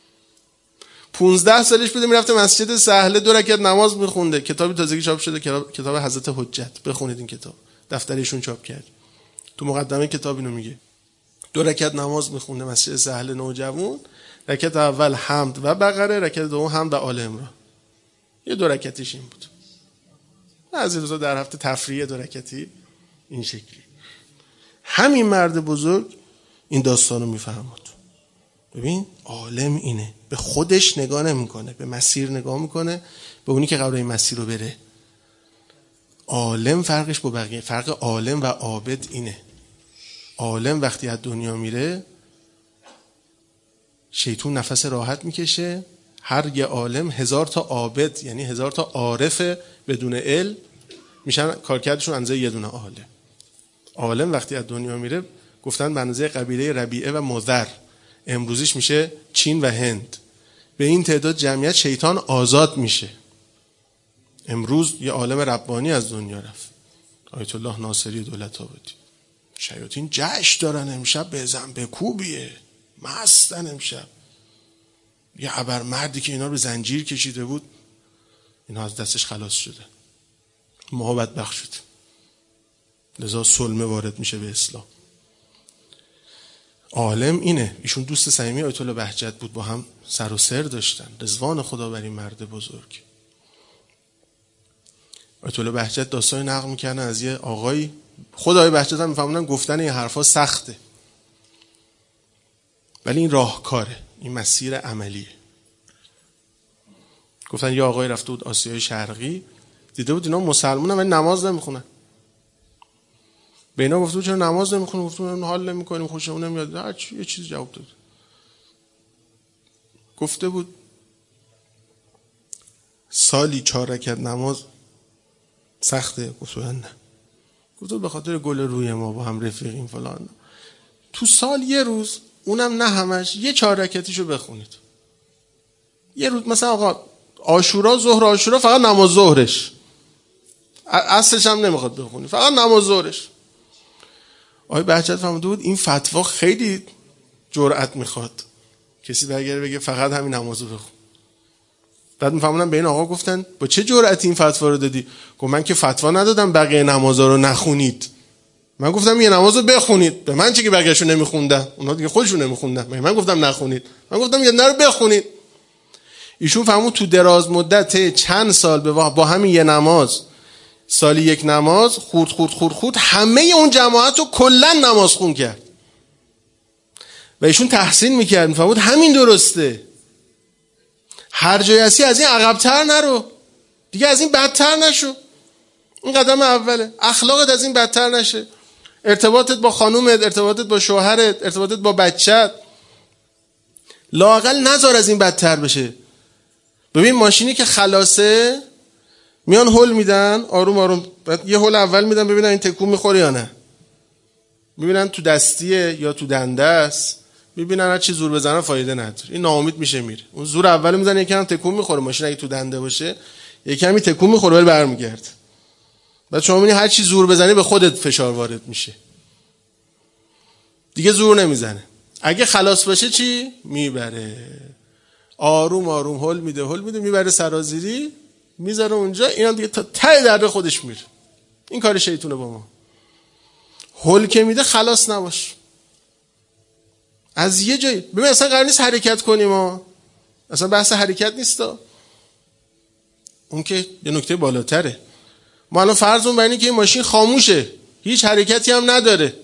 15 سالش بوده میرفته مسجد سهله 2 رکعت نماز میخونده. کتابی تازگی چاپ شده، کتاب حضرت حجت، بخونید این کتاب، دفترشون چاپ کرد. تو مقدمه کتاب اینو میگه 2 رکعت نماز میخونده مسجد سهله نوجوان، رکعت اول حمد و بقره، رکعت دوم حمد و آل عمران. یه 2 رکعتش این بود. از روزا در هفته تفریح 2 رکعتی این شکلی. همین مرد بزرگ این داستانو میفهمد. ببین عالم اینه، به خودش نگاه نمیکنه، به مسیر نگاه میکنه، به اونی که قراره این مسیر رو بره. عالم فرقش با بقیه، فرق عالم و عابد اینه. عالم وقتی از دنیا میره شیطون نفس راحت میکشه. هر یه عالم 1000 تا عابد یعنی 1000 تا عارف بدون علم میشن، کارکردشون اندازه یه دونه عالم. عالم وقتی از دنیا میره گفتن به اندازه قبیله ربیعه و مضر، امروزیش میشه چین و هند. به این تعداد جمعیت شیطان آزاد میشه. امروز یه عالم ربانی از دنیا رفت، آیت الله ناصری دولت‌آبادی. شیاطین جشن دارن امشب، بزن به کوبیه، مستن امشب. یه ابر مردی که اینا رو به زنجیر کشیده بود اینا از دستش خلاص شده، ما بدبخت شد. لذا سلمه وارد میشه به اسلام. عالم اینه. ایشون دوست صمیمی آیت الله بهجت بود، با هم سر و سر داشتن. رضوان خدا بر این مرد بزرگ. آیت الله بهجت داستانی نقل میکنن از یه آقای، خود آقای بهجت هم میفهمونن گفتن این حرفا سخته ولی این راهکاره، این مسیر عملیه. گفتن یه آقای رفته بود آسیای شرقی، دیده بود اینا مسلمانن ولی نماز نمیخونن. به اینا گفته بود چرا نماز نمیخونی؟ گفته بود حال نمیکنیم، خوشمون نمیاد، هر چی یه چیز جواب داد. گفته بود سالی 4 رکعت نماز سخته. گفته بود نه. گفته بود به خاطر گل روی ما با هم رفیقیم فلان، تو سال یه روز، اونم نه همش، یه 4 رکعتیشو بخونید. یه روز مثلا آقا عاشورا، ظهر عاشورا فقط نماز ظهرش، عصرش هم نمیخواد بخونی، فقط نماز ظهرش. آقای بهجت فهمیده بود این فتوا خیلی جرأت میخواد، کسی برگره بگه فقط همین نمازو بخون. بعد میفهمونم به این آقا گفتن با چه جرأتی این فتوا رو دادی؟ گفت من که فتوا ندادم بقیه نمازا رو نخونید، من گفتم یه نمازو بخونید. به من چه که بقیه‌شو نمیخوندن؟ اونا دیگه خودشون نمیخوندن، من گفتم نخونید، من گفتم یه نه رو بخونید. ایشون فهمون تو دراز مدت چند سال با همین یه نماز، سالی یک نماز، خورد همه اون جماعت رو کلا نماز خون کرد و ایشون تحسین میکرد، میفهمود همین درسته. هر جایی هستی از این عقب‌تر نرو دیگه، از این بدتر نشو. این قدم اوله. اخلاقت از این بدتر نشه، ارتباطت با خانومت، ارتباطت با شوهرت، ارتباطت با بچت، لااقل نذار از این بدتر بشه. ببین ماشینی که خلاصه میان هول میدن آروم آروم، بعد یه هول اول میدن ببینن این تکون میخوره یا نه، میبینن تو دستیه یا تو دنده است، میبینن هر چی زور بزنن فایده نداره، این ناامید میشه میره. اون زور اول میزنه یکم تکون میخوره، ماشین اگه تو دنده باشه یکمی تکون میخوره ولی برمیگرده. بعد شما میبینی هر چی زور بزنی به خودت فشار وارد میشه، دیگه زور نمیزنه. اگه خلاص باشه چی میبره؟ آروم آروم هول میده میبره سرازیری، میذاره اونجا، اینا دیگه تا ته درد خودش میره. این کار شیطونه با ما. هول که میده خلاص نباش از یه جایی. ببین اصلا قرار نیست حرکت کنیم، ما اصلا بحث حرکت نیستا، اون که یه نکته بالاتره. ما الان فرضمون بر اینه که این ماشین خاموشه، هیچ حرکتی هم نداره،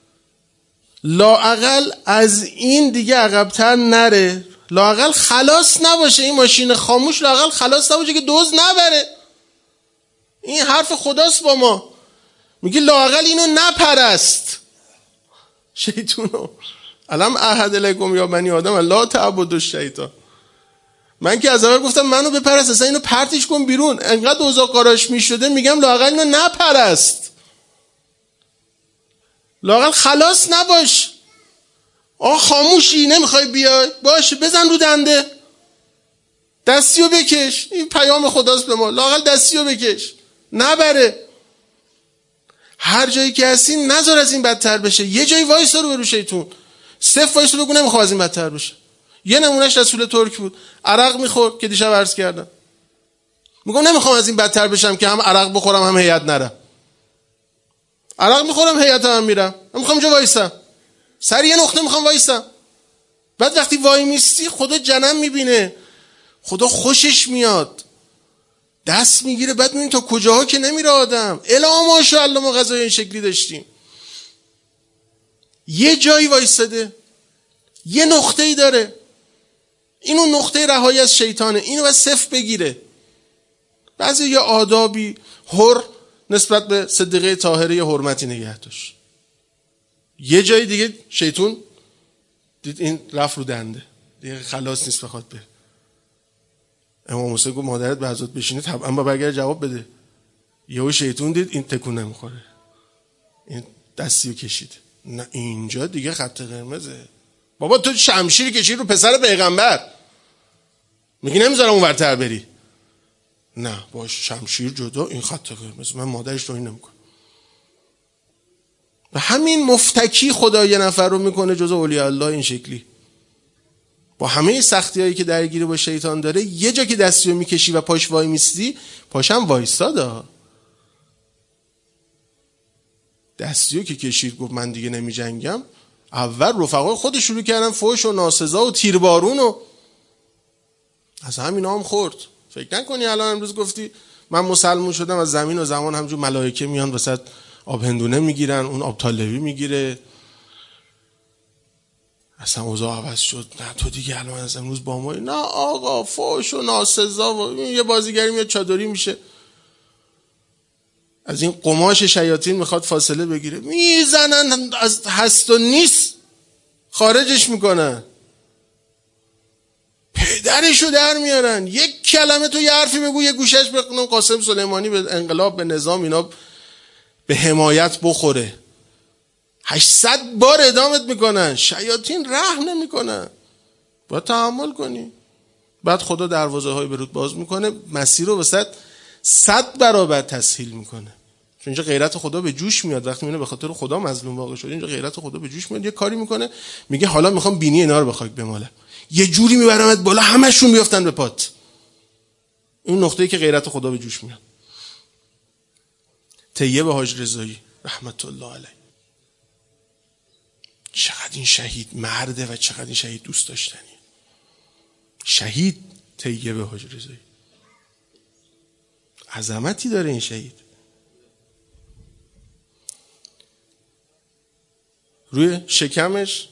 لااقل از این دیگه عقب‌تر نره، لااقل خلاص نباشه. این ماشین خاموش لااقل خلاص نباشه که دزد نبره. این حرف خداست با ما، میگه لااقل اینو نپرست. شیطونو الم احد الیکم یا بنی آدم لا تعبدوا الشیطان. من که از اول گفتم منو بپرست، اصلا اینو پرتش کن بیرون. انقدر اوضاع قاراش میشده میگم لااقل اینو نپرست، لااقل خلاص نباش. خاموشی نمیخوای بیای، باشه بزن رو دنده، دستیو بکش. این پیام خداست به ما، لااقل دستیو بکش نبره. هر جایی که هستی نذار از این بدتر بشه. یه جایی وایسا رو برو شیطون، صفر وایسا بگو نمیخوام از این بدتر بشه. یه نمونهش رسول ترک بود، عرق میخورد که دیشب عرض کردم، میگم نمیخوام از این بدتر بشم که هم عرق بخورم هم هیئت نرم. عرق میخورم هیئت هم میرم، میخوام جا وایسم، سر یه نقطه میخوام وایسم. بعد وقتی وای میستی خدا جنم میبینه، خدا خوشش میاد، دست میگیره. بعد میبینی تا کجاها که نمیره آدم. الا ماشاءالله ما غذای این شکلی داشتیم. یه جایی وایستاده، یه نقطه‌ای داره، اینو نقطه رهایی از شیطانه، اینو باید صفر بگیره. بعضی یه آدابی حر نسبت به صدیقه طاهره یه حرمتی نگه داشت. یه جایی دیگه شیطون دید این رفت رو دنده، دیگه خلاص نیست بخواد بره. امام حسین گفت مادرت به حضرت بشینه طبعا با برگرد جواب بده. یهو شیطون دید این تکون نمیخوره، این دستیو کشید، نه اینجا دیگه خط قرمزه. بابا تو شمشیر کشید رو پسر پیغمبر، میگی نمیذارم اون ورتر بری. نه باش، شمشیر جدا، این خط قرمز، من مادرش توهین نمیکنم. و همین مفتکی خدا یه نفر رو میکنه جزء اولیاء الله این شکلی. با همه سختی هایی که درگیری با شیطان داره، یه جا که دستیو میکشی و پاش وای میستی، پاشم وایستاده. دستیو که کشید گفت من دیگه نمی جنگم، اول رفقای خود شروع کردن فحش و ناسزا و تیربارون و از همین هم خورد. فکر نکنی الان امروز گفتی من مسلمون شدم از زمین و زمان همجور ملائکه میان وسط آب هندونه میگیرن، اون آب طالبی میگیره، اصلا اوضاع عوض شد. نه تو دیگه الان از امروز با ما، نه آقا فحش و ناسزا و یه بازیگری میاد چادری میشه. از این قماش شیاطین میخواد فاصله بگیره، میزنن از هست و نیست خارجش میکنن، پدرشو در میارن. یک کلمه تو یه حرفی بگو یه گوشش بخونم قاسم سلیمانی به انقلاب به نظام اینا به حمایت بخوره، 800 بار ادامت میکنن. شیاطین رحم نمیکنن، باید تحمل کنی. بعد خدا دروازه های برود باز میکنه، مسیر رو وسط 100 برابر تسهیل میکنه. چون اینجا غیرت خدا به جوش میاد وقتی میبینه به خاطر خدا مظلوم واقع شده. اینجا غیرت خدا به جوش میاد، یه کاری میکنه، میگه حالا میخوام بینی اینا رو به خاک بمالم، یه جوری میبرمت بالا همشون میافتن به پات. این نقطه‌ای که غیرت خدا به جوش میاد. طیب حاج رضایی رحمت الله علیه، چقدر این شهید مرده و چقدر این شهید دوست داشتنیه. شهید طیب حاج رضایی عظمتی داره این شهید. روی شکمش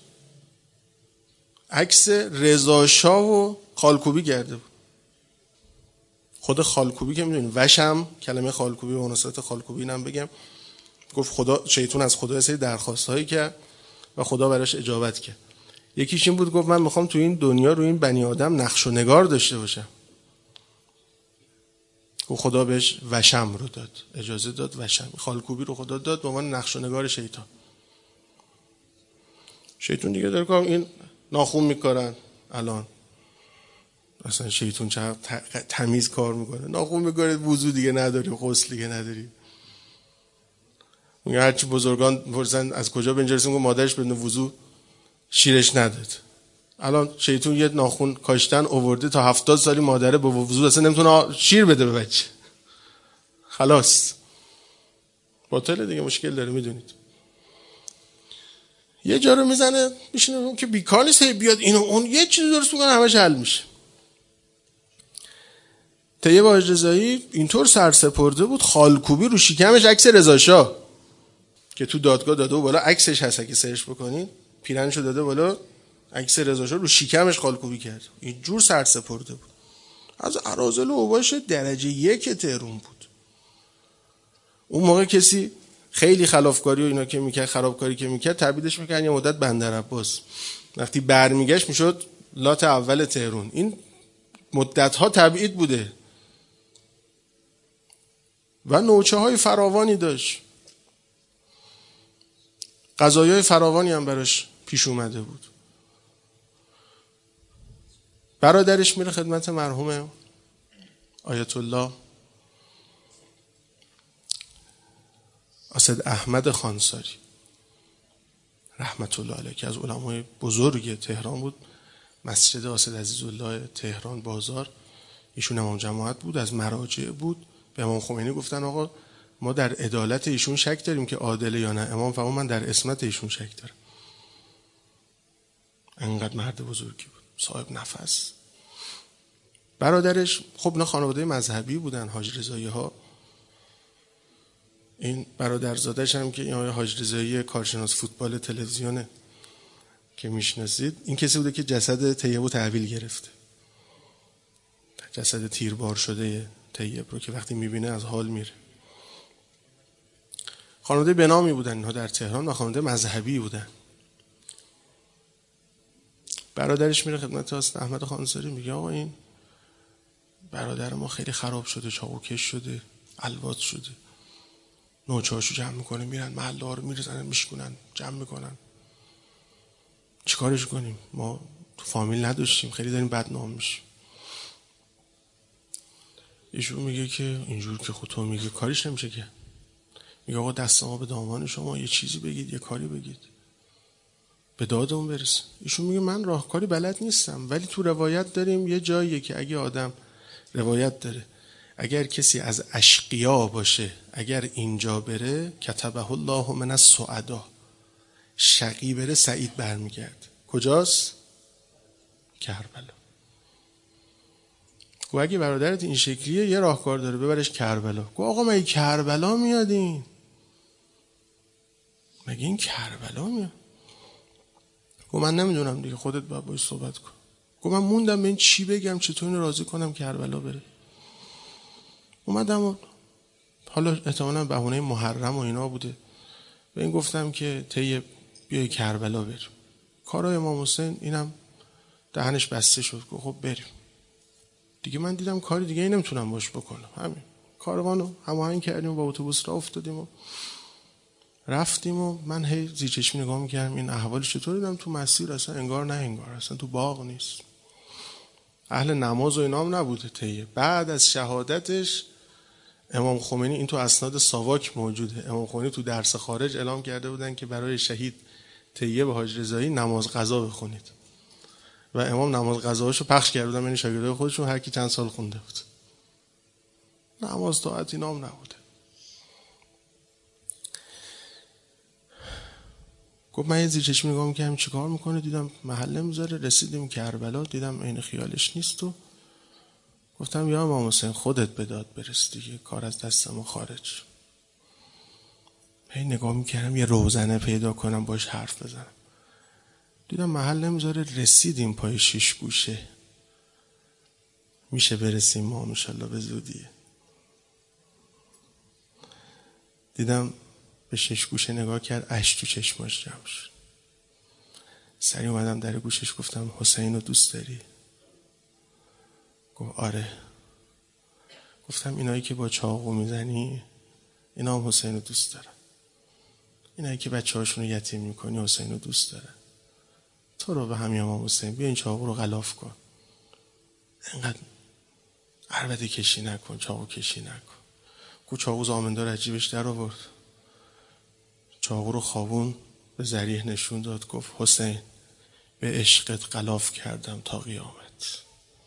عکس رضا شاه و خالکوبی کرده بود. خود خالکوبی که میدونی وشم، کلمه خالکوبی به مناسبت خالکوبی اینم بگم، گفت خدا شیطان از خدا سری درخواست‌هایی کرد و خدا براش اجابت کرد. یکیش این بود، گفت من میخوام تو این دنیا رو این بنی آدم نقش و نگار داشته باشم. و خدا بهش وشم رو داد، اجازه داد وشم، خالکوبی رو خدا داد به عنوان نقش و نگار شیطان. شیطان دیگه داره کام این ناخون میکارن الان. اصلا شیطان چه تمیز کار میکنه، ناخون میکاره، وضو دیگه نداری، غسل دیگه نداری. میگه هرچی بزرگان پرسن از کجا به اینجا رسیدیم، گفت مادرش بدون وضو شیرش نداد. الان شیطان یه ناخون کاشتن آورده تا 70 سالی مادره با وضو اصلا نمیتونه شیر بده به بچه. خلاص باطله دیگه، مشکل داره میدونید. یه جا رو میزنه میشینه اون که بیکار نیست بیاد اینو اون یه چیزی درست میکنه همش حل میشه. طیب حاج رضایی اینطور سرسپرده بود، خالکوبی رو شکمش عکس رضا شاه که تو دادگاه داده و بالا عکسش هست اگه سرچ بکنین، پیرنشو داده بالا عکس رضا شاه رو شکمش خالکوبی کرد. اینجور سرسپرده بود. از اراذل و اوباش درجه 1 تهران بود. اون موقع کسی خیلی خلافکاری و اینا که میکرد، خرابکاری که میکرد، تبعیدش میکردن یه مدت بندرعباس. وقتی برمیگشت میشد لات اول تهران. این مدت‌ها تبعید بوده و نوچه های فراوانی داشت، قضایای فراوانی هم براش پیش اومده بود. برادرش میره خدمت مرحوم آیت الله اسد احمد خانساری رحمت الله علیه که از علمای بزرگ تهران بود. مسجد اسد عزیزالله تهران بازار ایشون امام جماعت بود، از مراجع بود. به امام خمینی گفتن آقا ما در عدالت ایشون شک داریم که عادله یا نه. امام فرمود من در عصمت ایشون شک دارم. انقدر مرد بزرگی بود، صاحب نفس. برادرش خب نه خانواده مذهبی بودن حاج رضایی ها. این برادرزادش هم که این آقای حاج رضایی کارشناس فوتبال تلویزیونه که میشناسید، این کسی بوده که جسد طیب رو تحویل گرفته. جسد تیربار شده طیب رو که وقتی میبینه از حال میره. خانواده بنامی بودن اینها در تهران و خانواده مذهبی بودن. برادرش میره خدمت اسد احمد خانساری، میگه آقا این برادر ما خیلی خراب شده، چاقوکش شده، الواط شده. نوچه‌هاشو جمع میکنه میرن محله ها رو میرزنن میشکنن جمع میکنن. چیکارش کنیم؟ ما تو فامیل نداشتیم، خیلی داریم بدنام میشیم. ایشون میگه که اینجور که خودتون میگه کاریش نمیشه که. میگه آقا دست ما به دامان شما، یه چیزی بگید، یه کاری بگید به دادمون برسه. ایشون میگه من راهکاری بلد نیستم، ولی تو روایت داریم یه جاییه که اگه آدم، روایت داره اگر کسی از اشقیا باشه اگر اینجا بره کتبه الله من السعدا، شقی بره سعید برمیگرد. کجاست؟ کربلا. گو اگه برادرت این شکلیه یه راهکار داره ببرش کربلا. گو آقا مگه کربلا میاد این؟ مگه این کربلا میاد؟ گو من نمیدونم دیگه، خودت باید باید صحبت کن. گو من موندم به این چی بگم، چطور اینو راضی کنم کربلا بره. اومدم و حالا احتمالاً بهونه محرم و اینا بوده. به این گفتم که طیب بیای کربلا بریم. کارای امام حسین اینم دهنش بسته شد. خب بریم. دیگه من دیدم کاری دیگه ای نمیتونم باش بکنم. همین کاروانو هماهنگ کردیم، با اتوبوس راه افتادیم و رفتیم و من هی زیر چشمی نگاه میکردم این احوالش چطور. دیدم تو مسیر اصلا انگار نه انگار، اصلا تو باغ نیست. اهل نماز و اینام نبوده طیب. بعد از شهادتش امام خمینی، این تو اسناد ساواک موجوده، امام خمینی تو درس خارج اعلام کرده بودن که برای شهید طیب حاج رضایی نماز قضا بخونید و امام نماز قضاشو پخش کرده بودن بین شاگردای خودشون، هر کی چند سال خونده بود. نماز طاعت اینام نبوده. گفت من یه زیر چشمی نگاه می‌کردم چیکار میکنه، دیدم محله میذاره. رسیدیم کربلا، دیدم عین خیالش نیست و گفتم یا امام حسین خودت به داد برس دیگه، کار از دست ما خارج. هی نگاه میکردم یه روزنه پیدا کنم باش حرف بزنم. دیدم محل نمیذاره. رسیدیم پای 6 گوشه. میشه برسیم ما انشالله به زودی. دیدم به 6 گوشه نگاه کرد، اشک تو چشماش جمع شد. سریع اومدم در گوشش گفتم حسین رو دوست داری؟ گفت آره. گفتم اینایی که با چاقو میزنی اینا هم حسین رو دوست دارن. اینایی که بچه هاشون رو یتیم میکنی حسین رو دوست دارن. تو رو به همین امام حسین بیا این چاقو رو غلاف کن. اینقدر عربده کشی نکن، چاقو کشی نکن. گفت چاقو زامندار عجیبش در آورد. چاقو رو خوابون به ذریح نشون داد. گفت حسین به عشقت غلاف کردم تا قیامت.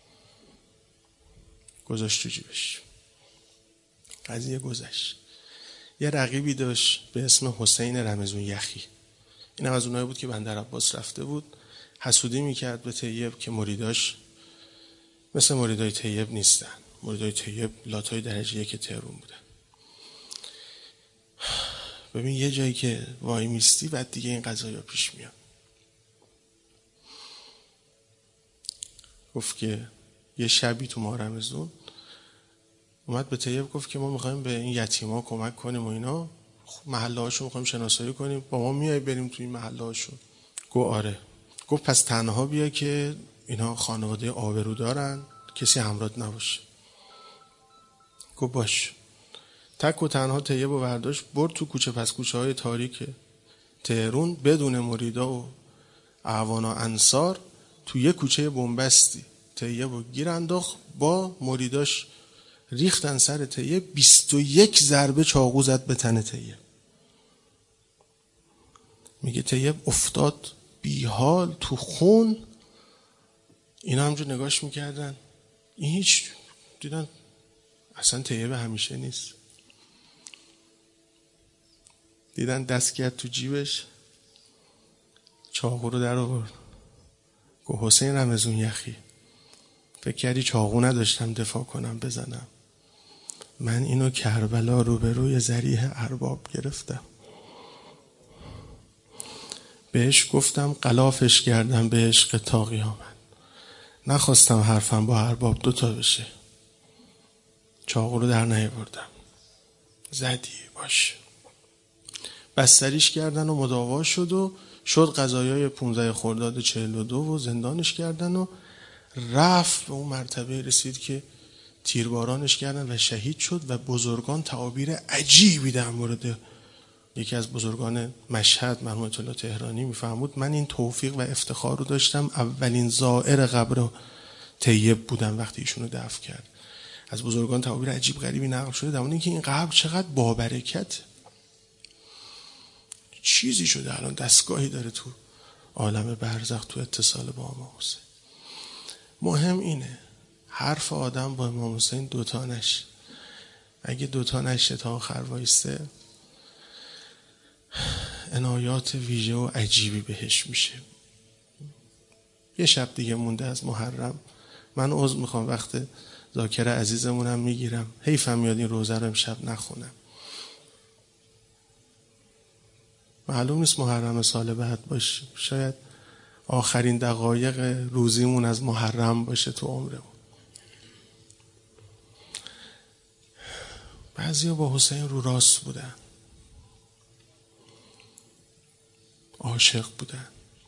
گذاشت تو جیبش. قضیه گذشت. یه رقیبی داشت به اسم حسین رمضون یخی. این هم از اونایی بود که بندر عباس رفته بود. حسودی میکرد به طیب که مریداش مثل مریدای طیب نیستن. مریدای طیب لاتای درجه 1 تهران بودن. ببین یه جایی که وای میستی بعد دیگه این قضایا پیش میاد. گفت که یه شبی تو ماه رمضان اومد به طیب گفت که ما میخوایم به این یتیما کمک کنیم و اینا، محله هاشو میخوایم شناسایی کنیم، با ما میای بریم توی این محله هاشو؟ گفت آره. گفت پس تنها بیا که اینا خانواده آبرو دارن، کسی همراهت نباشه. گفت باش. تک و تنها طیب و برداشت برد تو کوچه پس کوچه های تاریک تهران بدون مریدا و اعوان و انصار. تو یه کوچه بنبستی طیب و گیر انداخت، با مریداش ریختن سر طیب. 21 ضربه چاقو زد به تن طیب. میگه طیب افتاد بیحال تو خون. اینا همجور نگاش میکردن. این هیچ دیدن اصلا طیب همیشه نیست. دیدن دست کرد تو جیبش، چاقو رو در آورد. گفت حسین رمضون یخی فکر کردی چاقو نداشتم دفاع کنم بزنم؟ من اینو کربلا رو به روی ذریح ارباب گرفتم. بهش گفتم غلافش کردم به عشق تا قیامت. نخواستم حرفم با ارباب 2 تا بشه. چاقو رو در نیاوردم. زدی باش. بستریش کردن و مداوا شد و شد قضایای 15 خرداد 42 و زندانش کردن و رفت به اون مرتبه رسید که تیربارانش کردن و شهید شد. و بزرگان تعابیر عجیبی در مورد یکی از بزرگان مشهد مرحوم آیت الله تهرانی میفرمود من این توفیق و افتخار رو داشتم اولین زائر قبر طیب بودم وقتی ایشونو دفن کرد. از بزرگان تعابیر عجیب غریبی نقل شده در مورد اینکه این قبر چقدر بابرکت، چیزی شده الان دستگاهی داره تو عالم برزخ تو اتصال با امام حسین. مهم اینه حرف آدم با امام حسین 2 تا نشه. اگه 2 تا نشه تا آخر وایسته عنایات ویژه و عجیبی بهش میشه. یه شب دیگه مونده از محرم. من عذر میخوام وقت ذاکر عزیزمونم میگیرم، حیفم میاد این روزه رو امشب نخونم. معلوم نیست محرم سال بعد باشه، شاید آخرین دقایق روزیمون از محرم باشه تو عمرمون. بعضیا با حسین رو راست بودن، عاشق بودن.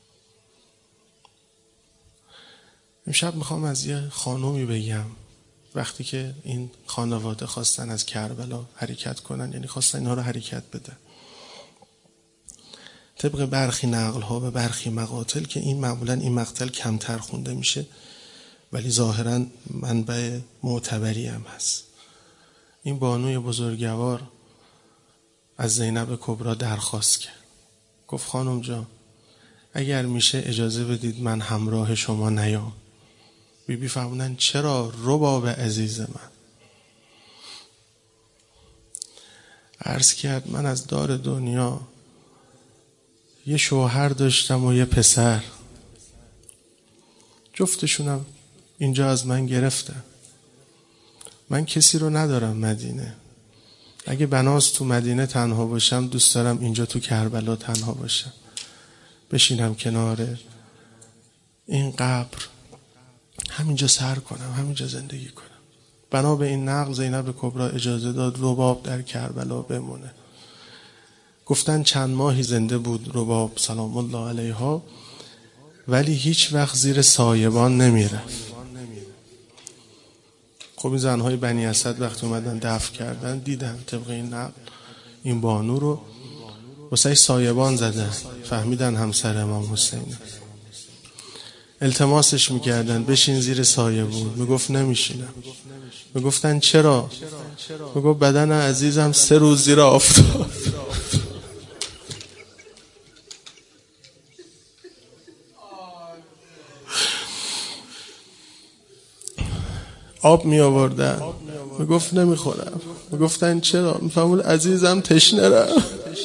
امشب میخوام از یه خانومی بگم وقتی که این خانواده خواستن از کربلا حرکت کنن، یعنی خواستن اینها رو حرکت بدن، طبق برخی نقل ها و برخی مقاتل که این معمولا این مقتل کمتر خونده میشه ولی ظاهرا منبع معتبری هم هست. این بانوی بزرگوار از زینب کبرا درخواست کرد، گفت خانم جان اگر میشه اجازه بدید من همراه شما نیام. بی فرمودن چرا رباب عزیز من؟ عرض کرد من از دار دنیا یه شوهر داشتم و یه پسر، جفتشونم اینجا از من گرفتن. من کسی رو ندارم مدینه، اگه بناس تو مدینه تنها باشم دوست دارم اینجا تو کربلا تنها باشم، بشینم کنار این قبر، همینجا سر کنم، همینجا زندگی کنم. بنا به این نقل زینب کبرا اجازه داد رباب در کربلا بمونه. گفتن چند ماهی زنده بود رباب سلام الله علیها، ولی هیچ وقت زیر سایبان نمیره. خب این زنهای بنی اسد وقتی اومدن دفن کردن دیدن طبق این نقل این بانو رو واسه سایبان زدن، فهمیدن همسر امام حسین. التماسش میکردن بشین زیر سایه بود، میگفت نمیشینم. میگفتن چرا؟ میگفت بدن عزیزم 3 روز زیر آفتاب. آب می آوردن، میگفت نمیخورم. میگفتن چرا؟ میفهمون عزیزم تشنه رم.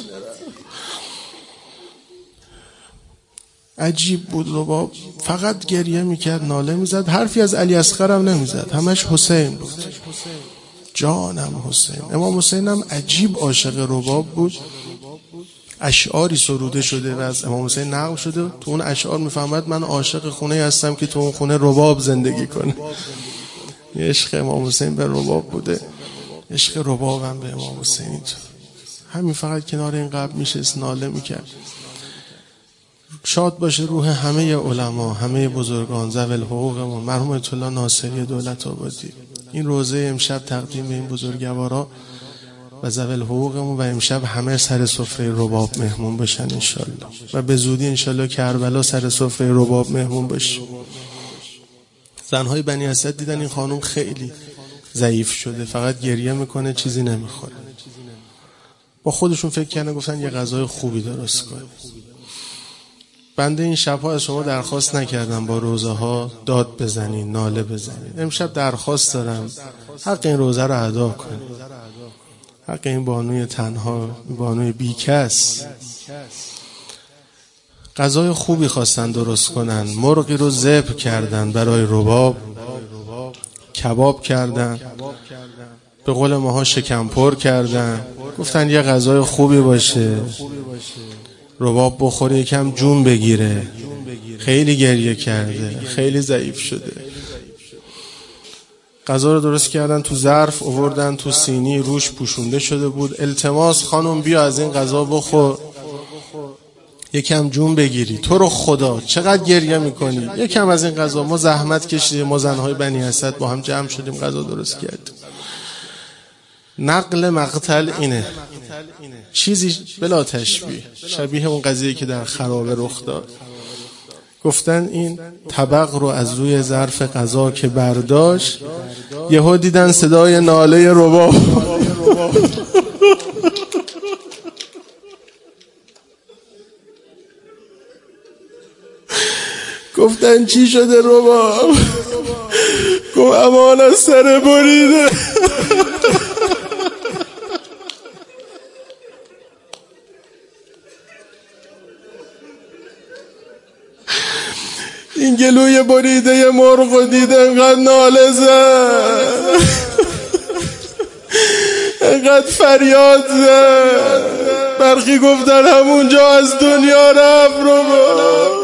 عجیب بود رباب، فقط گریه میکرد، ناله میزد، حرفی از علی اصغر هم نمیزد، همش حسین بود. جانم حسین. امام حسین هم عجیب عاشق رباب بود. اشعاری سروده شده و از امام حسین نقل شده، تو اون اشعار میفهمد من عاشق خونه هستم که تو اون خونه رباب زندگی کنه. عشق امام حسین به رباب بوده، عشق رباب هم به امام حسین. همین فقط کنار این قبر میشست ناله میکرد. شاد باشه روح همه علما، همه بزرگان ذوی الحقوقمون، مرحوم آیت الله ناصری دولت آبادی. این روزه امشب تقدیم به این بزرگوارا و ذوی الحقوقمون و امشب همه سر سفره رباب مهمون باشن انشالله و به زودی انشالله کربلا سر سفره رباب مهمون باشه. زنهای بنی اسد دیدن این خانم خیلی ضعیف شده، فقط گریه میکنه، چیزی نمیخوره. با خودشون فکر کردن، گفتن یه غذای خوبی درست کن. بنده این شبها از شما درخواست نکردم با روزه ها داد بزنین، ناله بزنین. امشب درخواست دارم حق این روزه رو ادا کنین، حق این بانوی تنها، بانوی بیکس. غذای خوبی خواستن درست کنن، مرغی رو ذبح کردن برای رباب، کباب کردن، به قول ماها شکم پر کردن. گفتن یه غذای خوبی باشه، رباب بخوره یکم جون بگیره. خیلی گریه کرده، خیلی ضعیف شده. غذا رو درست کردن، تو ظرف آوردن، تو سینی روش پوشونده شده بود. التماس خانم بیا از این غذا بخور، یکم جون بگیری، تو رو خدا چقدر گریه میکنی، یکم از این غذا. ما زحمت کشیدیم، ما زنهای بنی اسد با هم جمع شدیم غذا درست کردیم. نقل مقتل اینه، چیزی بلا تشبیه، شبیه اون قضیه که در خرابه رخ داد. گفتن این طبق رو از روی ظرف غذا که برداشت، یهو دیدن صدای ناله رباب. گفتن چی شده رباب؟ گفت امان از سر بریده. این گلوی بریده مرغ و دید انقدر ناله زد، انقدر فریاد زد. برخی گفتن همونجا از دنیا رفت رباب.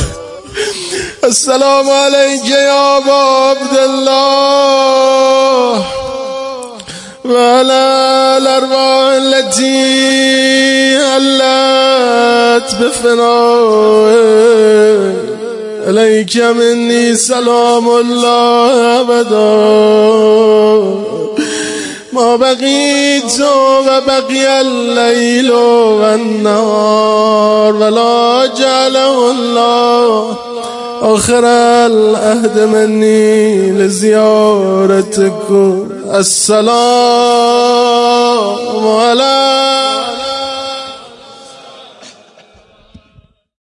السلام علیک یا ابا عبدالله وعلى الأرواح التي علت بفنائك عليك مني سلام الله أبدا ما بقيت وبقي الليل والنهار ولا جعله الله آخر العهد مني لزيارتكم. السلام على